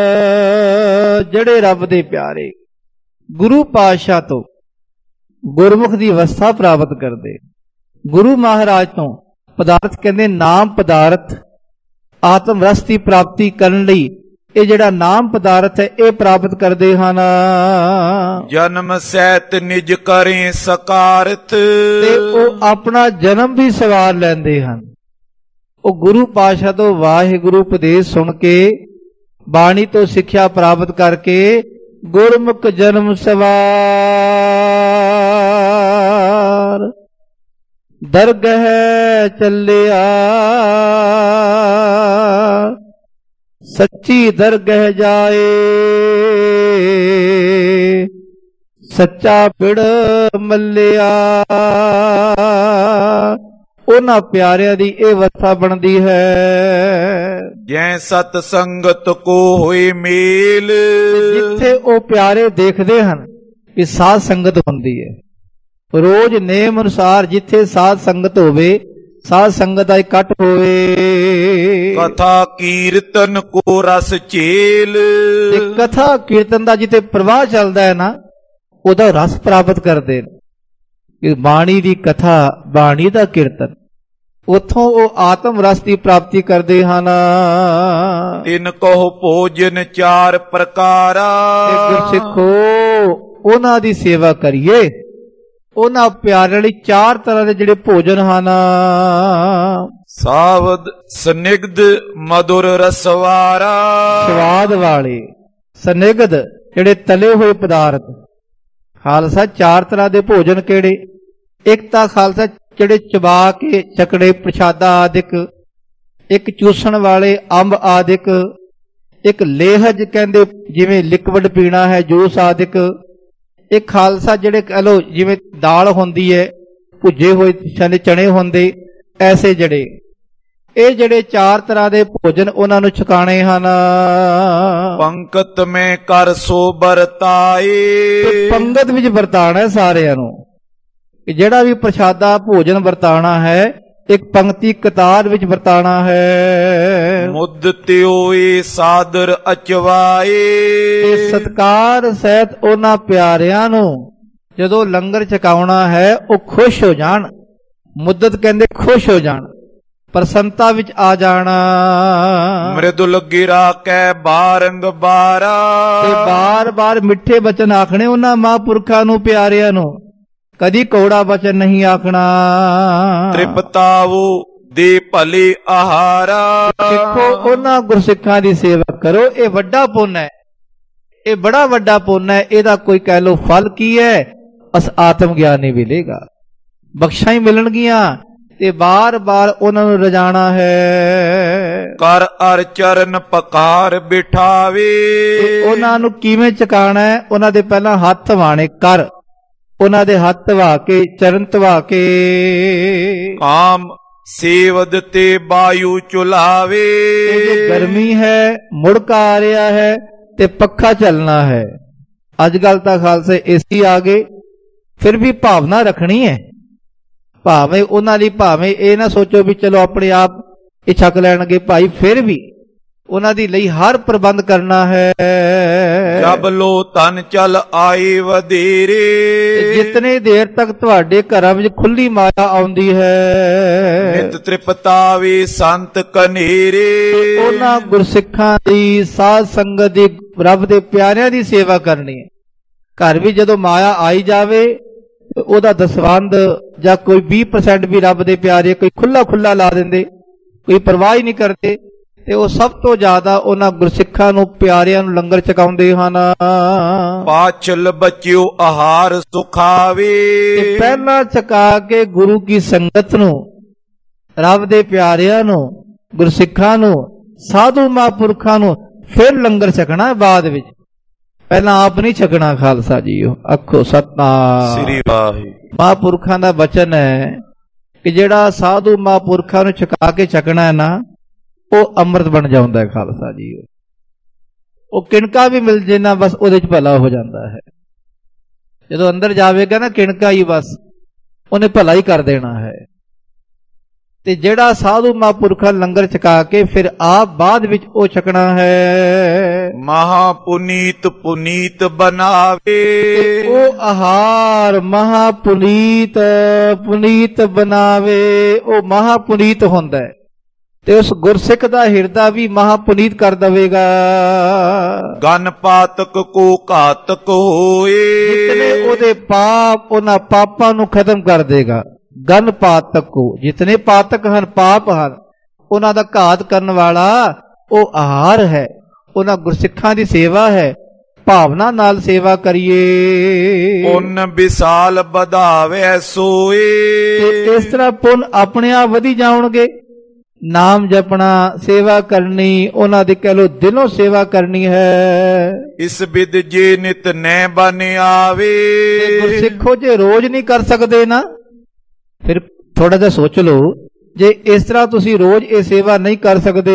ਜਿਹੜੇ ਰੱਬ ਦੇ ਪਿਆਰੇ ਗੁਰੂ ਪਾਤਸ਼ਾਹ ਤੋਂ ਗੁਰਮੁਖ ਦੀ ਅਵਸਥਾ ਪ੍ਰਾਪਤ ਕਰਦੇ, ਗੁਰੂ ਮਹਾਰਾਜ ਤੋਂ ਪਦਾਰਥ ਕਹਿੰਦੇ ਨਾਮ ਪਦਾਰਥ, ਆਤਮ ਰਸ ਦੀ ਪ੍ਰਾਪਤੀ ਕਰਨ ਲਈ ਇਹ ਜਿਹੜਾ ਨਾਮ ਪਦਾਰਥ ਹੈ ਇਹ ਪ੍ਰਾਪਤ ਕਰਦੇ ਹਨ। ਜਨਮ ਸਹਿਤ ਨਿਜ ਕਰੇ ਸਕਾਰਥ। ਤੇ ਉਹ ਆਪਣਾ ਜਨਮ ਵੀ ਸਵਾਰ ਲੈਂਦੇ ਹਨ। ਉਹ ਗੁਰੂ ਪਾਤਸ਼ਾਹ ਤੋਂ ਵਾਹਿਗੁਰੂ ਉਪਦੇਸ਼ ਸੁਣ ਕੇ, ਬਾਣੀ ਤੋਂ ਸਿੱਖਿਆ ਪ੍ਰਾਪਤ ਕਰਕੇ ਗੁਰਮੁਖ ਜਨਮ ਸਵਾਰ। ਦਰਗਹ ਚੱਲਿਆ ਸੱਚੀ ਦਰਗਹ ਜਾਏ, ਸੱਚਾ ਪਿੜ ਮੱਲਿਆ। ਉਹਨਾਂ ਪਿਆਰਿਆਂ ਦੀ ਇਹ ਅਵਸਥਾ ਬਣਦੀ ਹੈ। ਜੈ ਸਤ ਸੰਗਤ ਕੋ ਹੋਏ ਮੇਲ। ਜਿੱਥੇ ਉਹ ਪਿਆਰੇ ਦੇਖਦੇ ਹਨ ਕਿ ਸਾਧ ਸੰਗਤ ਹੁੰਦੀ ਹੈ, ਰੋਜ਼ ਨੇਮ ਅਨੁਸਾਰ ਜਿੱਥੇ ਸਾਧ ਸੰਗਤ ਹੋਵੇ, ਸਾਧ ਸੰਗਤ ਦਾ ਇਕੱਠ ਹੋਵੇ। ਕਥਾ ਕੀਰਤਨ ਕੋ ਰਸ ਚੇਲ। ਤੇ ਕਥਾ ਕੀਰਤਨ ਦਾ ਜਿੱਥੇ ਪ੍ਰਵਾਹ ਚੱਲਦਾ ਹੈ ਨਾ, ਉਹਦਾ ਰਸ ਪ੍ਰਾਪਤ ਕਰਦੇ ਨੇ। ਕਿ ਬਾਣੀ ਦੀ ਕਥਾ, ਬਾਣੀ ਦਾ ਕੀਰਤਨ, ਉਥੋਂ ਉਹ ਆਤਮ ਰਸ ਦੀ ਪ੍ਰਾਪਤੀ ਕਰਦੇ ਹਨ। ਤਿਨ ਕਹੋ ਭੋਜਨ ਚਾਰ ਪ੍ਰਕਾਰਾ। ਗੁਰਸਿੱਖੋ, ਉਹਨਾਂ ਦੀ ਸੇਵਾ ਕਰੀਏ। ਉਹਨਾਂ ਪਿਆਰਿਆਂ ਲਈ ਚਾਰ ਤਰ੍ਹਾਂ ਦੇ ਜਿਹੜੇ ਭੋਜਨ ਹਨ। ਸਾਵਧ ਸਨਿਗਧ ਮధుਰ ਰਸਵਾਰਾ। ਸਵਾਦ ਵਾਲੇ, ਸਨਿਗਧ ਜਿਹੜੇ ਤਲੇ ਹੋਏ ਪਦਾਰਥ। ਖਾਲਸਾ ਚਾਰ ਤਰ੍ਹਾਂ ਦੇ ਭੋਜਨ ਕਿਹੜੇ? ਇੱਕ ਤਾਂ ਖਾਲਸਾ ਜਿਹੜੇ ਚਬਾ ਕੇ ਚਕੜੇ ਪ੍ਰਸ਼ਾਦਾ ਆਦਿਕ, ਇੱਕ ਚੂਸਣ ਵਾਲੇ ਅੰਬ ਆਦਿਕ, ਇੱਕ ਲੇਹਜ ਕਹਿੰਦੇ ਜਿਵੇਂ ਲਿਕਵਿਡ ਪੀਣਾ ਹੈ, ਜੂਸ ਆਦਿਕ। ਇਹ ਖਾਲਸਾ ਜਿਹੜੇ ਕਹ ਲੋ ਜਿਵੇਂ ਦਾਲ ਹੁੰਦੀ ਹੈ, ਭੁੱਜੇ ਹੋਏ ਛਾਨੇ ਚਣੇ ਹੁੰਦੇ, ਐਸੇ ਜਿਹੜੇ ਇਹ ਜਿਹੜੇ ਚਾਰ ਤਰ੍ਹਾਂ ਦੇ ਭੋਜਨ ਉਹਨਾਂ ਨੂੰ ਛਕਾਣੇ ਹਨ। ਪੰਕਤ ਮੈਂ ਕਰ ਸੋ ਵਰਤਾਏ। ਪੰਗਤ ਵਿੱਚ ਵਰਤਾਣਾ ਸਾਰਿਆਂ ਨੂੰ। ਜਿਹੜਾ ਵੀ ਪ੍ਰਸ਼ਾਦਾ ਭੋਜਨ ਵਰਤਾਣਾ ਹੈ, ਇੱਕ ਪੰਕਤੀ ਕਤਾਰ ਵਿੱਚ ਵਰਤਾਣਾ ਹੈ। ਮੁੱਦ ਤਿਓਏ ਸਾਦਰ ਅਚਵਾਏ। ਤੇ ਸਤਕਾਰ ਸਹਿਤ ਉਹਨਾਂ ਪਿਆਰਿਆਂ ਨੂੰ ਜਦੋਂ ਲੰਗਰ ਛਕਾਉਣਾ ਹੈ ਉਹ ਖੁਸ਼ ਹੋ ਜਾਣ, ਮੁੱਦਤ ਕਹਿੰਦੇ ਖੁਸ਼ ਹੋ ਜਾਣ, ਪ੍ਰਸੰਨਤਾ ਵਿੱਚ ਆ ਜਾਣਾ। ਮ੍ਰਿਦੁਲ ਗਿਰਾ ਕੈ ਬਾਰੰਬਾਰਾ, ਤੇ ਬਾਰ ਬਾਰ ਮਿੱਠੇ ਬਚਨ ਆਖਣੇ ਉਹਨਾਂ ਮਹਾਂਪੁਰਖਾਂ ਨੂੰ, ਪਿਆਰਿਆਂ ਨੂੰ, ਕਦੀ ਕੌੜਾ ਬਚਨ ਨਹੀਂ ਆਖਣਾ। ਤ੍ਰਿਪਤਾਵੋ ਦੇ ਭਲੇ ਆਹਾਰਾ, ਸਿੱਖੋ ਉਹਨਾਂ ਗੁਰਸਿੱਖਾਂ ਦੀ ਸੇਵਾ ਕਰੋ। ਇਹ ਵੱਡਾ ਪੁੰਨ ਹੈ, ਇਹ ਬੜਾ ਵੱਡਾ ਪੁੰਨ ਹੈ। ਇਹਦਾ ਕੋਈ ਕਹਿ ਲੋ ਫਲ ਕੀ ਹੈ? ਅਸ ਆਤਮ ਗਿਆਨ ਹੀ ਮਿਲੇਗਾ, ਬਖਸ਼ਾਂ ਹੀ ਮਿਲਣਗੀਆਂ। ਤੇ ਬਾਰ ਬਾਰ ਉਹਨਾਂ ਨੂੰ ਰਜਾਣਾ ਹੈ। ਕਰ ਅਰ ਚਰਨ ਪਕਾਰ ਬਿਠਾਵੇ, ਉਹਨਾਂ ਨੂੰ ਕਿਵੇਂ ਚਕਾਣਾ ਹੈ? ਉਹਨਾਂ ਦੇ ਪਹਿਲਾਂ ਹੱਥ ਵਾਣੇ ਕਰ, ਉਹਨਾਂ ਦੇ ਹੱਥ ਧਵਾ ਕੇ, ਚਰਨ ਧਵਾ ਕੇ। ਕਾਮ ਸੇਵਦ ਤੇ ਵਾਯੂ ਚੁਲਾਵੇ, ਗਰਮੀ ਹੈ, ਮੁੜਕਾ ਆ ਰਿਹਾ ਹੈ ਤੇ ਪੱਖਾ ਚੱਲਣਾ ਹੈ। ਅੱਜ ਕੱਲ ਤਾਂ ਖਾਲਸੇ ਏਸੀ ਆ ਗਏ, ਫਿਰ ਵੀ ਭਾਵਨਾ ਰੱਖਣੀ ਹੈ। ਭਾਵੇਂ ਉਹਨਾਂ ਲਈ, ਭਾਵੇਂ ਇਹ ਨਾ ਸੋਚੋ ਵੀ ਚਲੋ ਆਪਣੇ ਆਪ ਇਹ ਛਕ ਲੈਣਗੇ ਭਾਈ, ਫਿਰ ਵੀ ਉਹਨਾਂ ਦੀ ਲਈ ਹਰ ਪ੍ਰਬੰਧ ਕਰਨਾ ਹੈ। ਜਬ ਲੋ ਤਨ ਚਲ ਆਏ ਵਧੇਰੇ, ਜਿਤਨੇ ਦੇਰ ਤੱਕ ਤੁਹਾਡੇ ਘਰਾਂ ਵਿੱਚ ਖੁੱਲੀ ਮਾਇਆ ਆਉਂਦੀ ਹੈ। ਨਿਤ ਤ੍ਰਿਪਤਾਵੇ ਸੰਤ ਕਨੇਰੇ, ਉਹਨਾਂ ਗੁਰਸਿੱਖਾਂ ਦੀ, ਸਾਧ ਸੰਗਤ ਦੀ, ਰੱਬ ਦੇ ਪਿਆਰਿਆਂ ਦੀ ਸੇਵਾ ਕਰਨੀ ਹੈ। ਘਰ ਵੀ ਜਦੋਂ ਮਾਇਆ ਆਈ ਜਾਵੇ, ਉਹਦਾ ਦਸਵੰਧ ਜਾਂ ਕੋਈ ਵੀਹ ਪਰਸੈਂਟ ਵੀ ਰੱਬ ਦੇ ਪਿਆਰੇ ਕੋਈ ਖੁੱਲਾ ਖੁੱਲਾ ਲਾ ਦਿੰਦੇ, ਕੋਈ ਪਰਵਾਹ ਹੀ ਨਹੀਂ ਕਰਦੇ। ਤੇ ਉਹ ਸਭ ਤੋਂ ਜ਼ਿਆਦਾ ਉਹਨਾਂ ਗੁਰਸਿੱਖਾਂ ਨੂੰ, ਪਿਆਰਿਆਂ ਨੂੰ ਲੰਗਰ ਛਕਾਉਂਦੇ ਹਨ। ਪਾਛਲ ਬਚਿਓ ਆਹਾਰ ਸੁਖਾਵੇ, ਤੇ ਪਹਿਲਾਂ ਛਕਾ ਕੇ ਗੁਰੂ ਕੀ ਸੰਗਤ ਨੂੰ, ਰੱਬ ਦੇ ਪਿਆਰਿਆਂ ਨੂੰ, ਗੁਰਸਿੱਖਾਂ ਨੂੰ, ਸਾਧੂ ਮਹਾਂਪੁਰਖਾਂ ਨੂੰ, ਫਿਰ ਲੰਗਰ ਛਕਣਾ ਬਾਅਦ ਵਿੱਚ। ਪਹਿਲਾਂ ਆਪ ਨਹੀਂ ਛਕਣਾ। ਖਾਲਸਾ ਜੀਓ ਆਖੋ ਸਤਨਾਮ ਸ੍ਰੀ ਵਾਹਿਗੁਰੂ। ਮਹਾਂਪੁਰਖਾਂ ਦਾ ਬਚਨ ਹੈ ਕਿ ਜਿਹੜਾ ਸਾਧੂ ਮਹਾਂਪੁਰਖਾਂ ਨੂੰ ਛਕਾ ਕੇ ਛਕਣਾ ਹੈ ਨਾ, ਉਹ ਅੰਮ੍ਰਿਤ ਬਣ ਜਾਂਦਾ ਹੈ। ਖਾਲਸਾ ਜੀਓ ਉਹ ਕਿਣਕਾ ਵੀ ਮਿਲ ਜੇ ਨਾ, ਬਸ ਉਹਦੇ ਚ ਭਲਾ ਹੋ ਜਾਂਦਾ ਹੈ। ਜਦੋਂ ਅੰਦਰ ਜਾਵੇਗਾ ਨਾ ਕਿਣਕਾ ਹੀ, ਬਸ ਉਹਨੇ ਭਲਾ ਹੀ ਕਰ ਦੇਣਾ ਹੈ। ਤੇ ਜਿਹੜਾ ਸਾਧੂ ਮਹਾਂਪੁਰਖਾਂ ਲੰਗਰ ਛਕਾ ਕੇ ਫਿਰ ਆਪ ਬਾਅਦ ਵਿੱਚ ਉਹ ਛਕਣਾ ਹੈ। ਮਹਾ ਪੁਨੀਤ ਪੁਨੀਤ ਬਣਾਵੇ, ਉਹ ਆਹਾਰ ਮਹਾ ਪੁਨੀਤ ਪੁਨੀਤ ਬਣਾਵੇ। ਉਹ ਮਹਾ ਪੁਨੀਤ ਹੁੰਦਾ ਹੈ ਤੇ ਉਸ ਗੁਰਸਿੱਖ ਦਾ ਹਿਰਦਾ ਵੀ ਮਹਾ ਪੁਨੀਤ ਕਰ ਦੇਵੇਗਾ। ਗਨ ਪਾਤਕ ਕੋ ਘਾਤਕ ਹੋਏ, ਜਿਤਨੇ ਉਹਦੇ ਪਾਪ, ਉਹਨਾਂ ਪਾਪਾਂ ਨੂੰ ਖਤਮ ਕਰ ਦੇਗਾ। ਗਨ ਪਾਤਕ ਕੋ, ਜਿਤਨੇ ਪਾਤਕ ਹਨ, ਪਾਪ ਹਨ, ਉਹਨਾਂ ਦਾ ਘਾਤ ਕਰਨ ਵਾਲਾ ਉਹ ਆਹਾਰ ਹੈ। ਉਹਨਾਂ ਗੁਰਸਿੱਖਾਂ ਦੀ ਸੇਵਾ ਹੈ, ਭਾਵਨਾ ਨਾਲ ਸੇਵਾ ਕਰੀਏ। ਪੁੰਨ ਵਿਸਾਲ ਵਧਾਵੇ ਸੋਏ, ਤੇ ਇਸ ਤਰ੍ਹਾਂ ਪੁੰਨ ਆਪਣੇ ਆਪ ਵਧੀ ਜਾਣਗੇ। ਨਾਮ ਜਪਣਾ, ਸੇਵਾ ਕਰਨੀ, ਉਹਨਾਂ ਦੀ ਕਹਿ ਲੋ ਦਿਲੋਂ ਸੇਵਾ ਕਰਨੀ ਹੈ। ਇਸ ਵਿਦ ਜੇ ਨਿਤ ਨੈ ਬਨ ਆਵੇ, ਗੁਰਸਿੱਖੋ ਜੇ ਰੋਜ਼ ਨਹੀਂ ਕਰ ਸਕਦੇ ਨਾ, ਫਿਰ ਥੋੜਾ ਜਿਹਾ ਸੋਚ ਲਓ। ਜੇ ਇਸ ਤਰ੍ਹਾਂ ਤੁਸੀਂ ਰੋਜ਼ ਇਹ ਸੇਵਾ ਨਹੀਂ ਕਰ ਸਕਦੇ,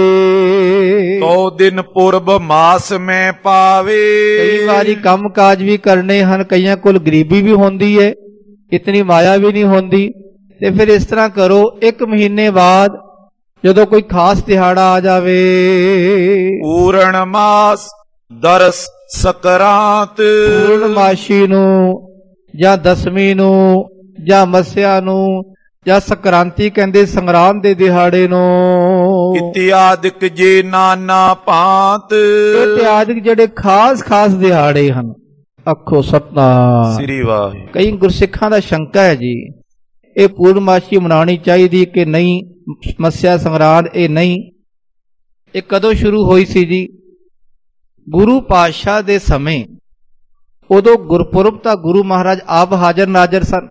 ਤੋ ਦਿਨ ਪੁਰਬ ਮਾਸ ਮੈਂ ਪਾਵੇ। ਕਈ ਵਾਰੀ ਕੰਮ ਕਾਜ ਵੀ ਕਰਨੇ ਹਨ, ਕਈਆਂ ਕੋਲ ਗਰੀਬੀ ਵੀ ਹੁੰਦੀ ਹੈ, ਇਤਨੀ ਮਾਇਆ ਵੀ ਨਹੀਂ ਹੁੰਦੀ। ਤੇ ਫਿਰ ਇਸ ਤਰ੍ਹਾਂ ਕਰੋ, ਇੱਕ ਮਹੀਨੇ ਬਾਅਦ ਜਦੋਂ ਕੋਈ ਖਾਸ ਦਿਹਾੜਾ ਆ ਜਾਵੇ, ਪੂਰਨ ਮਾਸ ਦਰਸ ਸਕਰਾਂਤ, ਪੂਰਨਮਾਸ਼ੀ ਨੂੰ ਜਾਂ ਦਸਵੀਂ ਨੂੰ ਜਾਂ ਮੱਸਿਆ ਨੂੰ ਜਾਂ ਸਕ੍ਰਾਂਤੀ ਕਹਿੰਦੇ ਸੰਗਰਾਮ ਦੇ ਦਿਹਾੜੇ ਨੂੰ, ਇਤਿਆਦਿਕ ਜੇ ਨਾਨਾ ਭਾਂਤ। ਇਤਿਆਦਿਕ ਜਿਹੜੇ ਖਾਸ ਖਾਸ ਦਿਹਾੜੇ ਹਨ। ਆਖੋ ਸਤਨਾਮ ਸ੍ਰੀ ਵਾਹਿਗੁਰੂ। ਕਈ ਗੁਰਸਿੱਖਾਂ ਦਾ ਸ਼ੰਕਾ ਹੈ ਜੀ, ਇਹ ਪੂਰਨਮਾਸ਼ੀ ਮਨਾਉਣੀ ਚਾਹੀਦੀ ਕਿ ਨਹੀਂ, ਮੱਸਿਆ ਸੰਗਰਾਂਦ ਇਹ ਨਹੀਂ। ਇਹ ਕਦੋਂ ਸ਼ੁਰੂ ਹੋਈ ਸੀ ਜੀ? ਗੁਰੂ ਪਾਤਸ਼ਾਹ ਦੇ ਸਮੇਂ। ਉਦੋਂ ਗੁਰਪੁਰਬ ਤਾਂ ਗੁਰੂ ਮਹਾਰਾਜ ਆਪ ਹਾਜ਼ਰ ਨਾਜ਼ਰ ਸਨ।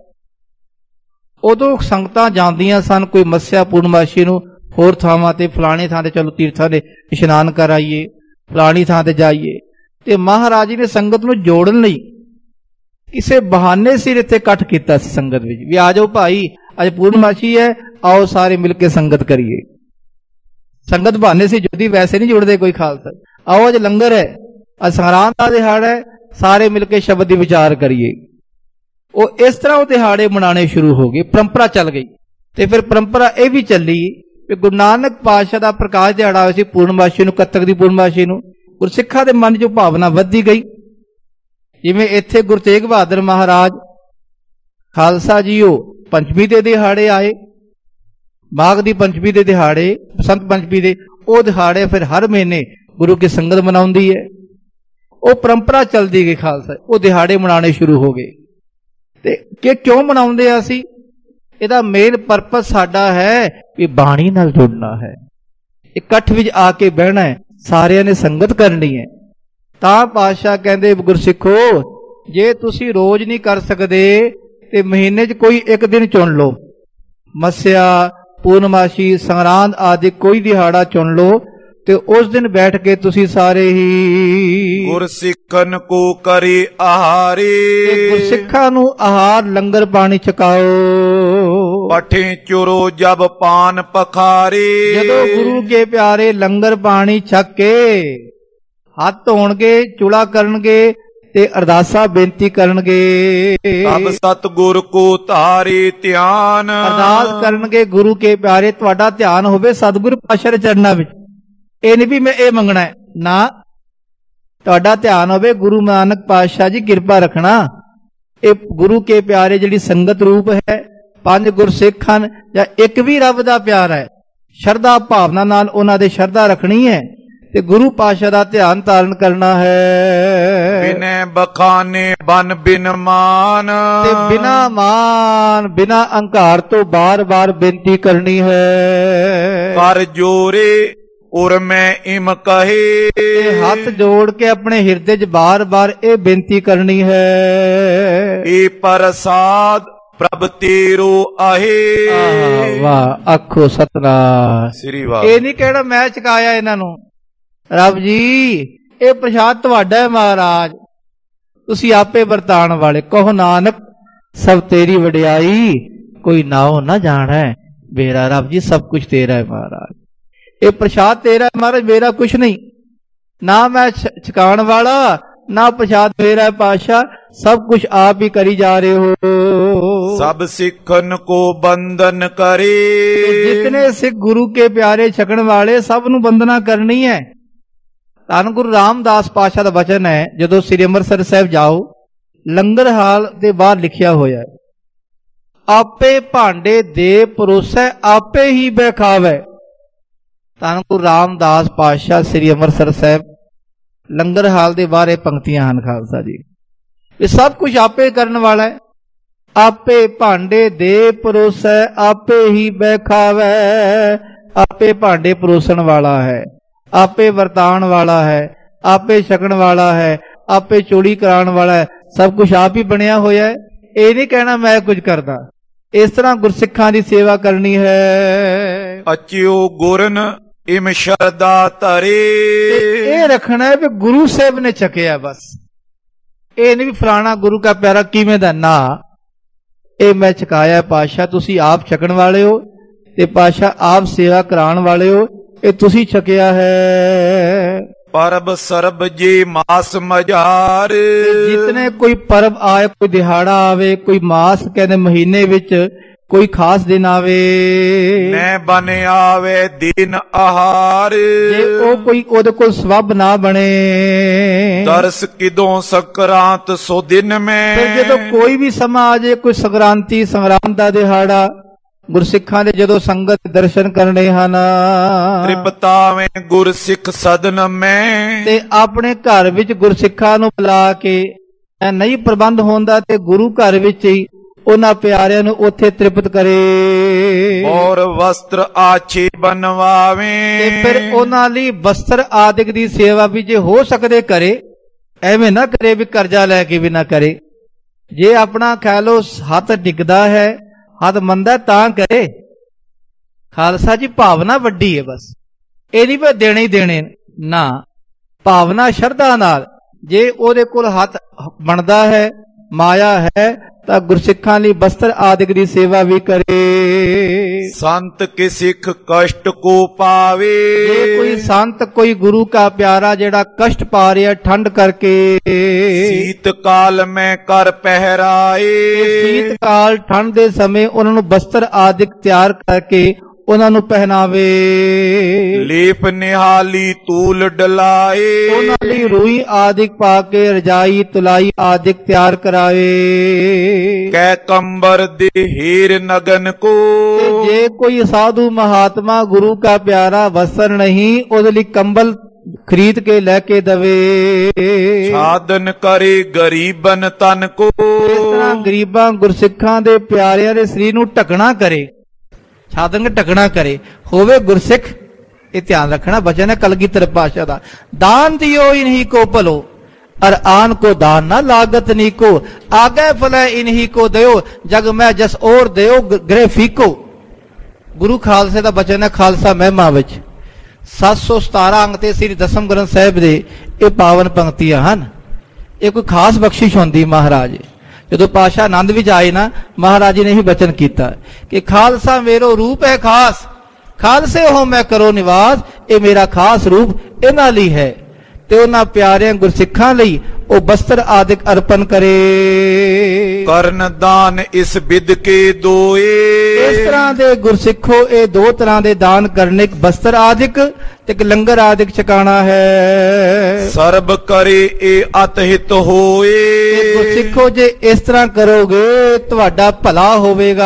ਉਦੋਂ ਸੰਗਤਾਂ ਜਾਂਦੀਆਂ ਸਨ, ਕੋਈ ਮੱਸਿਆ ਪੂਰਨਮਾਸ਼ੀ ਨੂੰ ਹੋਰ ਥਾਵਾਂ ਤੇ, ਫਲਾਣੀ ਥਾਂ ਤੇ ਚਲੋ ਤੀਰਥਾਂ ਦੇ ਇਸ਼ਨਾਨ ਕਰਾਈਏ, ਫਲਾਣੀ ਥਾਂ ਤੇ ਜਾਈਏ। ਤੇ ਮਹਾਰਾਜ ਜੀ ਨੇ ਸੰਗਤ ਨੂੰ ਜੋੜਨ ਲਈ ਕਿਸੇ ਬਹਾਨੇ ਸਿਰ ਇੱਥੇ ਇਕੱਠ ਕੀਤਾ ਸੀ ਸੰਗਤ ਵਿੱਚ, ਵੀ ਆ ਜਾਓ ਭਾਈ, ਅੱਜ ਪੂਰਨਮਾਸ਼ੀ ਹੈ, ਆਓ ਸਾਰੇ ਮਿਲ ਕੇ ਸੰਗਤ ਕਰੀਏ। ਸੰਗਤ ਬਹਾਨੇ ਸੀ ਜੁੜਦੀ, ਵੈਸੇ ਨਹੀਂ ਜੁੜਦੇ ਕੋਈ ਖਾਲਸਾ। ਆਓ ਅੱਜ ਲੰਗਰ ਹੈ, ਅੱਜ ਸੰਗਰਾਂਦ ਦਾ ਦਿਹਾੜਾ ਹੈ, ਸਾਰੇ ਮਿਲ ਕੇ ਸ਼ਬਦ ਦੀ ਵਿਚਾਰ ਕਰੀਏ। ਉਹ ਇਸ ਤਰ੍ਹਾਂ ਉਹ ਦਿਹਾੜੇ ਮਨਾਉਣੇ ਸ਼ੁਰੂ ਹੋ ਗਏ, ਪਰੰਪਰਾ ਚੱਲ ਗਈ। ਤੇ ਫਿਰ ਪਰੰਪਰਾ ਇਹ ਵੀ ਚੱਲੀ ਕਿ ਗੁਰੂ ਨਾਨਕ ਪਾਤਸ਼ਾਹ ਦਾ ਪ੍ਰਕਾਸ਼ ਦਿਹਾੜਾ ਹੋਇਆ ਸੀ ਪੂਰਨਮਾਸ਼ੀ ਨੂੰ, ਕੱਤਕ ਦੀ ਪੂਰਨਮਾਸ਼ੀ ਨੂੰ। ਗੁਰਸਿੱਖਾਂ ਦੇ ਮਨ 'ਚ ਭਾਵਨਾ ਵੱਧਦੀ ਗਈ। ਜਿਵੇਂ ਇੱਥੇ ਗੁਰੂ ਤੇਗ ਬਹਾਦਰ ਮਹਾਰਾਜ ਖਾਲਸਾ ਜੀਓ ਪੰਚਮੀ ਦੇ ਦਿਹਾੜੇ ਆਏ, ਮਾਘ ਦੀ ਪੰਚਮੀ ਦੇ ਦਿਹਾੜੇ, ਬਸੰਤ ਪੰਚਮੀ ਦੇ ਉਹ ਦਿਹਾੜੇ ਫਿਰ ਹਰ ਮਹੀਨੇ ਗੁਰੂ ਕੀ ਸੰਗਤ ਮਨਾਉਂਦੀ ਹੈ। ਉਹ ਪਰੰਪਰਾ ਚੱਲਦੀ ਗਈ ਖਾਲਸਾ, ਉਹ ਦਿਹਾੜੇ ਮਨਾਉਣੇ ਸ਼ੁਰੂ ਹੋ ਗਏ। ਤੇ ਕਿ ਕਿਉਂ ਮਨਾਉਂਦੇ ਆ ਅਸੀਂ? ਇਹਦਾ ਮੇਨ ਪਰਪਸ ਸਾਡਾ ਹੈ ਵੀ ਬਾਣੀ ਨਾਲ ਜੁੜਨਾ ਹੈ, ਇਕੱਠ ਵਿੱਚ ਆ ਕੇ ਬਹਿਣਾ ਹੈ, ਸਾਰਿਆਂ ਨੇ ਸੰਗਤ ਕਰਨੀ ਹੈ। ਤਾਂ ਪਾਤਸ਼ਾਹ ਕਹਿੰਦੇ ਗੁਰਸਿੱਖੋ, ਜੇ ਤੁਸੀਂ ਰੋਜ਼ ਨਹੀਂ ਕਰ ਸਕਦੇ ਤੇ ਮਹੀਨੇ 'ਚ ਕੋਈ ਇੱਕ ਦਿਨ ਚੁਣ ਲਓ, ਮੱਸਿਆ, ਪੂਰਨਮਾਸ਼ੀ, ਸੰਗਰਾਂਦ ਆਦਿ ਕੋਈ ਦਿਹਾੜਾ ਚੁਣ ਲਓ ਤੇ ਉਸ ਦਿਨ ਬੈਠ ਕੇ ਤੁਸੀਂ ਸਾਰੇ ਹੀ ਗੁਰਸਿੱਖਨ ਕੋ ਕਰੀ ਆਹਾਰੀ, ਗੁਰਸਿੱਖਾਂ ਨੂੰ ਆਹਾਰ ਲੰਗਰ ਪਾਣੀ ਛਕਾਓ। ਪਠੇ ਚੁਰੋ ਜਬ ਪਾਨ ਪਖਾਰੀ, ਜਦੋਂ ਗੁਰੂ ਕੇ ਪਿਆਰੇ ਲੰਗਰ ਪਾਣੀ ਛਕ ਕੇ ਹੱਥ ਧੋਣਗੇ, ਚੁਲਾ ਕਰਨਗੇ ਤੇ ਅਰਦਾਸਾਂ ਬੇਨਤੀ ਕਰਨਗੇ, ਤਬ ਸਤਿਗੁਰ ਕੋ ਧਾਰੀ ਧਿਆਨ, ਅਰਦਾਸ ਕਰਨਗੇ ਗੁਰੂ ਕੇ ਪਿਆਰੇ ਤੁਹਾਡਾ ਧਿਆਨ ਹੋਵੇ ਸਤਿਗੁਰ ਪਾਤਸ਼ਾਹ ਦੇ ਚਰਨਾਂ ਵਿੱਚ। ਇਹ ਨਹੀਂ ਵੀ ਮੈਂ ਇਹ ਮੰਗਣਾ ਹੈ, ਨਾ, ਤੁਹਾਡਾ ਧਿਆਨ ਹੋਵੇ ਗੁਰੂ ਨਾਨਕ ਪਾਤਸ਼ਾਹ ਜੀ ਕਿਰਪਾ ਰੱਖਣਾ। ਇਹ ਗੁਰੂ ਕੇ ਪਿਆਰੇ ਜਿਹੜੀ ਸੰਗਤ ਰੂਪ ਹੈ, ਪੰਜ ਗੁਰਸਿੱਖ ਹਨ ਜਾਂ ਇੱਕ ਵੀ ਰੱਬ ਦਾ ਪਿਆਰਾ ਹੈ, ਸ਼ਰਧਾ ਭਾਵਨਾ ਨਾਲ ਉਹਨਾਂ ਦੇ ਸ਼ਰਧਾ ਰੱਖਣੀ ਹੈ ਤੇ ਗੁਰੂ ਪਾਤਸ਼ਾਹ ਦਾ ਧਿਆਨ ਧਾਰਨ ਕਰਨਾ ਹੈ। ਬਿਨੈ ਬਖਾਨੇ ਬਨ ਬਿਨ ਮਾਨ, ਤੇ ਬਿਨਾ ਮਾਨ ਬਿਨਾ ਅਹੰਕਾਰ ਤੋਂ ਬਾਰ-ਬਾਰ ਬੇਨਤੀ ਕਰਨੀ ਹੈ। ਕਰ ਜੋਰੇ ਉਰ ਮੈਂ ਇਮ ਕਹੇ, ਹੱਥ ਜੋੜ ਕੇ ਆਪਣੇ ਹਿਰਦੇ 'ਚ ਬਾਰ-ਬਾਰ ਇਹ ਬੇਨਤੀ ਕਰਨੀ ਹੈ। ਇਹ ਪ੍ਰਸਾਦ ਪ੍ਰਭ ਤੇਰੋ ਆਹੇ। ਵਾਹ, ਆਖੋ ਸਤਿਨਾਮ ਸ੍ਰੀ ਵਾਹ। ਇਹ ਨਹੀਂ ਕਹਿਣਾ ਮੈਂ ਚਕਾਇਆ ਇਹਨਾਂ ਨੂੰ, ਰੱਬ ਜੀ ਇਹ ਪ੍ਰਸ਼ਾਦ ਤੁਹਾਡਾ ਹੈ ਮਹਾਰਾਜ, ਤੁਸੀਂ ਆਪੇ ਵਰਤਾਣ ਵਾਲੇ। ਕਹੋ ਨਾਨਕ ਸਭ ਤੇਰੀ ਵਡਿਆਈ, ਕੋਈ ਨਾਉ ਨਾ ਜਾਣੈ ਮੇਰਾ। ਰੱਬ ਜੀ ਸਭ ਕੁਝ ਤੇਰਾ ਹੈ ਮਹਾਰਾਜ, ਇਹ ਪ੍ਰਸ਼ਾਦ ਤੇਰਾ ਹੈ ਮਹਾਰਾਜ, ਮੇਰਾ ਕੁਛ ਨਹੀਂ, ਨਾ ਮੈਂ ਛਕਾਉਣ ਵਾਲਾ ਨਾ ਪ੍ਰਸ਼ਾਦ ਮੇਰਾ ਹੈ ਪਾਤਸ਼ਾਹ, ਸਭ ਕੁਝ ਆਪ ਹੀ ਕਰੀ ਜਾ ਰਹੇ ਹੋ। ਸਭ ਸਿੱਖਨ ਕੋ ਬੰਧਨ ਕਰੇ, ਜਿਤਨੇ ਸਿੱਖ ਗੁਰੂ ਕੇ ਪਿਆਰੇ ਛਕਣ ਵਾਲੇ ਸਭ ਨੂੰ ਬੰਦਨਾ ਕਰਨੀ ਹੈ। ਧੰਨ ਗੁਰੂ ਰਾਮਦਾਸ ਪਾਤਸ਼ਾਹ ਦਾ ਵਚਨ ਹੈ, ਜਦੋਂ ਸ੍ਰੀ ਅੰਮ੍ਰਿਤਸਰ ਸਾਹਿਬ ਜਾਓ, ਲੰਗਰ ਹਾਲ ਦੇ ਬਾਹਰ ਲਿਖਿਆ ਹੋਇਆ ਹੈ, ਆਪੇ ਭਾਂਡੇ ਦੇ ਪਰੋਸੈ ਆਪੇ ਹੀ ਬੈਠਾਵੈ। ਧੰਨ ਗੁਰੂ ਰਾਮਦਾਸ ਪਾਤਸ਼ਾਹ ਸ੍ਰੀ ਅੰਮ੍ਰਿਤਸਰ ਸਾਹਿਬ ਲੰਗਰ ਹਾਲ ਦੇ ਬਾਹਰ ਇਹ ਪੰਕਤੀਆਂ ਹਨ ਖਾਲਸਾ ਜੀ। ਇਹ ਸਭ ਕੁਝ ਆਪੇ ਕਰਨ ਵਾਲਾ ਹੈ। ਆਪੇ ਭਾਂਡੇ ਦੇ ਪਰੋਸੈ ਆਪੇ ਹੀ ਬੈਠਾਵੈ, ਆਪੇ ਭਾਂਡੇ ਪਰੋਸਣ ਵਾਲਾ ਹੈ, ਆਪੇ ਵਰਤਾਣ ਵਾਲਾ ਹੈ, ਆਪੇ ਛਕਣ ਵਾਲਾ ਹੈ, ਆਪੇ ਚੋੜੀ ਕਰਾਉਣ ਵਾਲਾ ਹੈ, ਸਭ ਕੁਝ ਆਪ ਹੀ ਬਣਿਆ ਹੋਇਆ ਹੈ। ਇਹ ਨਹੀਂ ਕਹਿਣਾ ਮੈਂ ਕੁਝ ਕਰਦਾ। ਇਸ ਤਰ੍ਹਾਂ ਗੁਰਸਿੱਖਾਂ ਦੀ ਸੇਵਾ ਕਰਨੀ ਹੈ। ਅਚਿਓ ਗੁਰਨ ਇਮ ਸ਼ਰਦਾ ਧਰੇ, ਇਹ ਰੱਖਣਾ ਹੈ ਵੀ ਗੁਰੂ ਸਾਹਿਬ ਨੇ ਛਕਿਆ ਬਸ, ਇਹ ਨਹੀਂ ਵੀ ਫਲਾਣਾ ਗੁਰੂ ਕਾ ਪਿਆਰਾ ਕਿਵੇਂ ਦਾ, ਨਾ, ਇਹ ਮੈਂ ਛਕਾਇਆ ਪਾਤਸ਼ਾਹ, ਤੁਸੀਂ ਆਪ ਛਕਣ ਵਾਲੇ ਹੋ ਤੇ ਪਾਤਸ਼ਾਹ ਆਪ ਸੇਵਾ ਕਰਾਉਣ ਵਾਲੇ ਹੋ, ਇਹ ਤੁਸੀਂ ਛਕਿਆ ਹੈ। ਪਰਬ ਸਰਬ ਜੀ ਮਾਸ ਮਝਾਰ, ਜਿਤਨੇ ਕੋਈ ਪਰਬ ਆਏ, ਕੋਈ ਦਿਹਾੜਾ ਆਵੇ, ਕੋਈ ਮਾਸ ਕਹਿੰਦੇ ਮਹੀਨੇ ਵਿੱਚ ਕੋਈ ਖਾਸ ਦਿਨ ਆਵੇ, ਨੈ ਬਨ ਆਵੇ ਦਿਨ ਆਹਾਰ, ਜੇ ਉਹ ਕੋਈ ਉਹਦੇ ਕੋਲ ਸਵੱਬ ਨਾ ਬਣੇ, ਦਰਸ ਕਿਦੋਂ ਸਕਰਾਂਤ ਸੋ ਦਿਨ ਮੈਂ, ਫਿਰ ਜਦੋਂ ਕੋਈ ਵੀ ਸਮਾਂ ਆ ਜਾਏ, ਕੋਈ ਸੰਗਰਾਂਤੀ, ਸੰਗਰਾਂਦ ਦਾ ਦਿਹਾੜਾ, ਗੁਰਸਿੱਖਾਂ ਦੇ ਜਦੋਂ ਸੰਗਤ ਦਰਸ਼ਨ ਕਰਨੇ ਹਨ, ਤ੍ਰਿਪਤਾਵੇਂ ਗੁਰਸਿੱਖ ਸਦਨ ਮੈਂ, ਤੇ ਆਪਣੇ ਘਰ ਵਿੱਚ ਗੁਰਸਿੱਖਾਂ ਨੂੰ ਬੁਲਾ ਕੇ, ਨਹੀਂ ਪ੍ਰਬੰਧ ਹੁੰਦਾ ਤੇ ਗੁਰੂ ਘਰ ਵਿੱਚ ਹੀ ਉਹਨਾਂ ਪਿਆਰਿਆਂ ਨੂੰ ਉੱਥੇ ਤ੍ਰਿਪਤ ਕਰੇ, ਔਰ ਵਸਤਰ ਆਛੇ ਬਣਵਾਵੇਂ, ਤੇ ਫਿਰ ਉਹਨਾਂ ਲਈ ਵਸਤਰ ਆਦਿਕ ਦੀ ਸੇਵਾ ਵੀ ਜੇ ਹੋ ਸਕਦੇ ਕਰੇ। ਐਵੇਂ ਨਾ ਕਰੇ ਵੀ ਕਰਜ਼ਾ ਲੈ ਕੇ ਵੀ ਨਾ ਕਰੇ। ਜੇ ਆਪਣਾ ਕਹਿ ਲੋ ਹੱਥ ਡਿੱਗਦਾ ਹੈ, ਹੱਥ ਮੰਦਾ ਤਾਂ ਕਰੇ। ਖਾਲਸਾ ਜੀ ਭਾਵਨਾ ਵੱਡੀ ਹੈ ਬਸ, ਇਹ ਨਹੀਂ ਵੀ ਦੇਣੇ ਹੀ ਦੇਣੇ, ਨਾ, ਭਾਵਨਾ ਸ਼ਰਧਾ ਨਾਲ ਜੇ ਉਹਦੇ ਕੋਲ ਹੱਥ ਬਣਦਾ ਹੈ, ਮਾਇਆ ਹੈ, ਤਾਂ ਗੁਰਸਿੱਖਾਂ ਲਈ ਬਸਤਰ ਆਦਿਕ ਦੀ ਸੇਵਾ ਵੀ ਕਰੇ। ਸੰਤ ਕੇ ਸਿੱਖ ਕਸ਼ਟ ਕੋ ਪਾਵੇ, ਜੇ ਕੋਈ ਸੰਤ, ਕੋਈ ਗੁਰੂ ਕਾ ਪਿਆਰਾ ਜਿਹੜਾ ਕਸ਼ਟ ਪਾ ਰਿਹਾ ਠੰਡ ਕਰਕੇ, ਸੀਤ ਕਾਲ ਮੈਂ ਕਰ ਪਹਿਰਾਏ, ਸੀਤ ਕਾਲ ਠੰਡ ਦੇ ਸਮੇਂ ਉਹਨਾਂ ਨੂੰ ਬਸਤਰ ਆਦਿਕ ਤਿਆਰ ਕਰਕੇ ਉਹਨਾਂ ਨੂੰ ਪਹਿਨਾਵੇ। ਲੇਪ ਨਿਹਾਲੀ ਤੂਲ ਡਲਾਏ ਉਹਨਾਂ ਲਈ ਰੂਈ ਆਦਿਕ ਪਾ ਕੇ ਰਜਾਈ ਤੁਲਾਈ ਆਦਿਕ ਤਿਆਰ ਕਰਾਵੇ। ਕੈ ਕੰਬਰ ਦੇ ਹੀਰ ਨਗਨ ਕੋ ਤੇ ਜੇ ਕੋਈ ਸਾਧੂ ਮਹਾਤਮਾ ਗੁਰੂ ਕਾ ਪਿਆਰਾ ਵਸਤਰ ਨਹੀਂ, ਉਹਦੇ ਲਈ ਕੰਬਲ ਖਰੀਦ ਕੇ ਲੈ ਕੇ ਦਵੇ। ਸਾਧਨ ਕਰੇ ਗਰੀਬਨ ਤਨ ਕੋ ਇਸ ਤਰ੍ਹਾਂ ਗਰੀਬਾਂ ਗੁਰਸਿੱਖਾਂ ਦੇ ਪਿਆਰਿਆਂ ਦੇ ਸਰੀਰ ਨੂੰ ਢਕਣਾ ਕਰੇ। ਸਾਧਨ ਢਕਣਾ ਕਰੇ, ਹੋਵੇ ਗੁਰਸਿੱਖ। ਇਹ ਧਿਆਨ ਰੱਖਣਾ ਬਚਨ ਹੈ ਕਲਗੀਧਰ ਪਾਤਸ਼ਾਹ ਦਾ। ਦਾਨ ਦਿਓ ਇਨਹੀ ਕੋ ਭਲੋ ਅਰ ਆਨ ਕੋ ਦਾਨ ਨਾ ਲਾਗਤ ਨੀ ਕੋ, ਆਗੇ ਫਲੇ ਇਨਹੀ ਕੋ ਦਿਓ ਜਗ ਮੈਂ ਜਸ ਔਰ ਦਿਓ ਗ੍ਰਹਿ ਫੀਕੋ। ਗੁਰੂ ਖਾਲਸੇ ਦਾ ਬਚਨ ਹੈ ਖਾਲਸਾ ਮਹਿਮਾ ਵਿੱਚ। ਸੱਤ ਸੌ ਸਤਾਰਾਂ ਅੰਗ ਤੇ ਸ੍ਰੀ ਦਸਮ ਗ੍ਰੰਥ ਸਾਹਿਬ ਦੇ ਇਹ ਪਾਵਨ ਪੰਕਤੀਆਂ ਹਨ। ਇਹ ਕੋਈ ਖਾਸ ਬਖਸ਼ਿਸ਼ ਹੁੰਦੀ ਮਹਾਰਾਜ। ਜਦੋਂ ਪਾਤਸ਼ਾਹ ਆਨੰਦ ਵਿੱਚ ਆਏ ਨਾ, ਮਹਾਰਾਜ ਜੀ ਨੇ ਹੀ ਬਚਨ ਕੀਤਾ ਕਿ ਖਾਲਸਾ ਮੇਰੋ ਰੂਪ ਹੈ ਖਾਸ, ਖਾਲਸੇ ਹੋ ਮੈਂ ਕਰੋ ਨਿਵਾਸ। ਇਹ ਮੇਰਾ ਖਾਸ ਰੂਪ ਇਹਨਾਂ ਲਈ ਹੈ। ਤੇ ਉਹਨਾਂ ਪਿਆਰਿਆਂ ਗੁਰਸਿੱਖਾਂ ਲਈ ਉਹ ਬਸਤਰ ਆਦਿਕ ਅਰਪਣ ਕਰੇ। ਕਰਨ ਦਾਨ ਇਸ ਵਿਦ ਕੇ ਦੋਏ ਇਸ ਤਰ੍ਹਾਂ ਦੇ ਗੁਰਸਿੱਖੋ ਇਹ ਦੋ ਤਰ੍ਹਾਂ ਦੇ ਦਾਨ ਕਰਨੇ, ਇੱਕ ਬਸਤਰ ਆਦਿਕ ਤੇ ਇੱਕ ਲੰਗਰ ਆਦਿਕ ਛਕਾਣਾ ਹੈ। ਸਰਬ ਕਰੇ ਇਹ ਅਤ ਹਿਤ ਹੋਏ ਗੁਰਸਿੱਖੋ ਜੇ ਇਸ ਤਰ੍ਹਾਂ ਕਰੋਗੇ ਤੁਹਾਡਾ ਭਲਾ ਹੋਵੇਗਾ।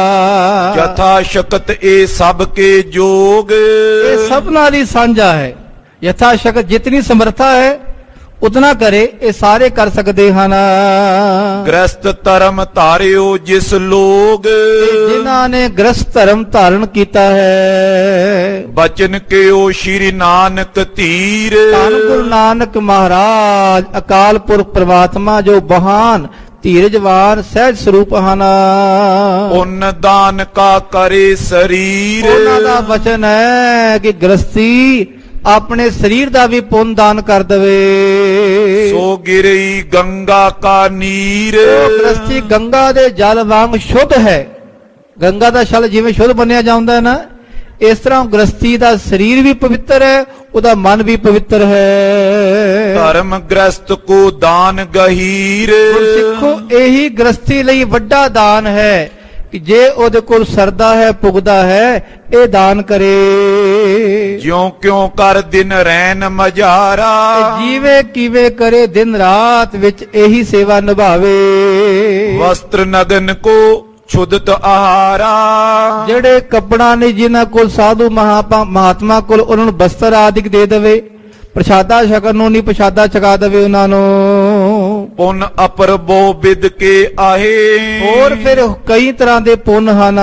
ਯਥਾ ਸ਼ਕਤ ਇਹ ਸਭ ਕੇ ਜੋਗ ਇਹ ਸਭ ਨਾਲ ਹੀ ਸਾਂਝਾ ਹੈ। ਯਥਾ ਸ਼ਕਤ ਜਿਤਨੀ ਸਮਰਥਾ ਹੈ ਉਤਨਾ ਕਰੇ, ਇਹ ਸਾਰੇ ਕਰ ਸਕਦੇ ਹਨ। ਗ੍ਰਸਤ ਧਰਮ ਧਾਰਿਓ ਜਿਸ ਲੋਗ ਜਿਨ੍ਹਾਂ ਨੇ ਗ੍ਰਸਤ ਧਰਮ ਧਾਰਨ ਕੀਤਾ ਹੈ। ਬਚਨ ਕਿਓ ਸ਼੍ਰੀ ਨਾਨਕ ਧੀਰ ਧੰਨ ਗੁਰੂ ਨਾਨਕ ਮਹਾਰਾਜ ਅਕਾਲ ਪੁਰਖ ਪ੍ਰਮਾਤਮਾ ਜੋ ਬਹਾਨ ਧੀਰਜਵਾਨ ਸਹਿਜ ਸਰੂਪ ਹਨ। ਪੁੰਨ ਦਾਨ ਕਾ ਕਰੇ ਸਰੀਰ ਉਹਨਾਂ ਦਾ ਵਚਨ ਹੈ ਕਿ ਗ੍ਰਸਤੀ ਆਪਣੇ ਸਰੀਰ ਦਾ ਵੀ ਪੁੰਨ ਦਾਨ ਕਰ ਦਵੇ। ਸੋ ਗਿਰਈ ਗੰਗਾ ਕਾ ਨੀਰ ਗ੍ਰਸਤੀ ਗੰਗਾ ਦੇ ਜਲ ਵਾਂਗ ਸ਼ੁੱਧ ਹੈ। ਗੰਗਾ ਦਾ ਜਲ ਜਿਵੇਂ ਸ਼ੁੱਧ ਬਣਿਆ ਜਾਂਦਾ ਹੈ ਨਾ, ਇਸ ਤਰ੍ਹਾਂ ਗ੍ਰਸਤੀ ਦਾ ਸਰੀਰ ਵੀ ਪਵਿੱਤਰ ਹੈ, ਉਹਦਾ ਮਨ ਵੀ ਪਵਿੱਤਰ ਹੈ। ਧਰਮ ਗ੍ਰਸਤ ਕੋ ਦਾਨ ਗਹੀਰ ਸਿੱਖੋ ਇਹੀ ਗ੍ਰਸਤੀ ਲਈ ਵੱਡਾ ਦਾਨ ਹੈ ਕਿ ਜੇ ਉਹਦੇ ਕੋਲ ਸਰਦਾ ਹੈ ਪੁਗਦਾ ਹੈ ਇਹ ਦਾਨ ਕਰੇ। ਜਿਉਂ ਕਿਉਂ ਕਰ ਦਿਨ ਰੈਨ ਮਝਾਰਾ ਜੀਵੇ ਕਿਵੇਂ ਕਰੇ ਦਿਨ ਰਾਤ ਵਿੱਚ ਇਹੀ ਸੇਵਾ ਨਿਭਾਵੇ। ਵਸਤਰ ਨਗਨ ਕੋ ਛੁਦਤ ਆਹਾਰਾ ਜਿਹੜੇ ਕੱਪੜਾ ਨਹੀਂ ਜਿਨ੍ਹਾਂ ਕੋਲ ਸਾਧੂ ਮਹਾਤਮਾ ਕੋਲ ਉਹਨਾਂ ਨੂੰ ਬਸਤਰ ਆਦਿਕ ਦੇ ਦੇਵੇ। ਪ੍ਰਸ਼ਾਦਾ ਛਕਣ ਨੂੰ ਨਹੀਂ ਪ੍ਰਸ਼ਾਦਾ ਛਕਾ ਦੇਵੇ ਉਹਨਾਂ ਨੂੰ। ਪੁੰਨ ਅਪਰਬੋ ਵਿਦ ਕੇ ਆਹੇ ਹੋਰ ਫਿਰ ਕਈ ਤਰ੍ਹਾਂ ਦੇ ਪੁੰਨ ਹਨ।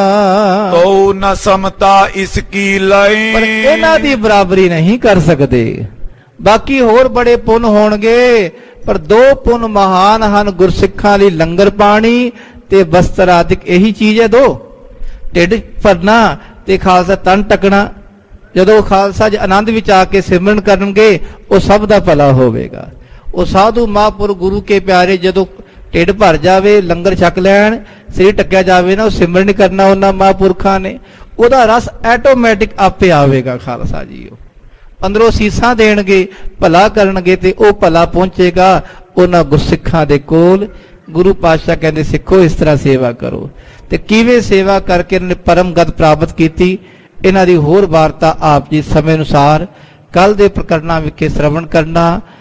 ਤੋ ਨ ਸਮਤਾ ਇਸ ਕੀ ਲਾਏ ਪਰ ਇਹਨਾਂ ਦੀ ਬਰਾਬਰੀ ਨਹੀਂ ਕਰ ਸਕਦੇ। ਬਾਕੀ ਹੋਰ ਬੜੇ ਪੁੰਨ ਹੋਣਗੇ ਪਰ ਦੋ ਪੁੰਨ ਮਹਾਨ ਹਨ ਗੁਰਸਿੱਖਾਂ ਲਈ, ਲੰਗਰ ਪਾਣੀ ਤੇ ਬਸਤਰ ਆਦਿਕ। ਇਹੀ ਚੀਜ਼ ਹੈ ਦੋ, ਢਿੱਡ ਭਰਨਾ ਤੇ ਖਾਲਸਾ ਤਨ ਟਕਣਾ। ਜਦੋਂ ਖਾਲਸਾ ਜੀ ਆਨੰਦ ਵਿੱਚ ਆ ਕੇ ਸਿਮਰਨ ਕਰਨਗੇ ਉਹ ਸਭ ਦਾ ਭਲਾ ਹੋਵੇਗਾ। ਉਹ ਸਾਧੂ ਮਹਾਂਪੁਰ ਗੁਰੂ ਕੇ ਪਿਆਰੇ ਜਦੋਂ ਢਿੱਡ ਭਰ ਜਾਵੇ, ਲੰਗਰ ਛਕ ਲੈਣ, ਸਿਰ ਟੱਕਿਆ ਜਾਵੇ ਨਾ, ਉਹ ਸਿਮਰਨ ਕਰਨਾ ਉਹਨਾਂ ਮਹਾਂਪੁਰਖਾਂ ਨੇ, ਉਹਦਾ ਰਸ ਆਟੋਮੈਟਿਕ ਆਪੇ ਆਵੇਗਾ। ਖਾਲਸਾ ਜੀ ਉਹ ਅੰਦਰੋਂ ਸੀਸਾਂ ਦੇਣਗੇ, ਭਲਾ ਕਰਨਗੇ ਤੇ ਉਹ ਭਲਾ ਪਹੁੰਚੇਗਾ ਉਹਨਾਂ ਗੁਰਸਿੱਖਾਂ ਦੇ ਕੋਲ। ਗੁਰੂ ਪਾਤਸ਼ਾਹ ਕਹਿੰਦੇ ਸਿੱਖੋ ਇਸ ਤਰ੍ਹਾਂ ਸੇਵਾ ਕਰੋ। ਤੇ ਕਿਵੇਂ ਸੇਵਾ ਕਰਕੇ ਇਹਨਾਂ ਨੇ ਪਰਮ ਗਤ ਪ੍ਰਾਪਤ ਕੀਤੀ, ਇਹਨਾਂ ਦੀ ਹੋਰ ਵਾਰਤਾ ਆਪ ਜੀ ਸਮੇਂ ਅਨੁਸਾਰ ਕੱਲ ਦੇ ਪ੍ਰਕਰਨਾਂ ਵਿਖੇ ਸ਼੍ਰਵਣ ਕਰਨਾ।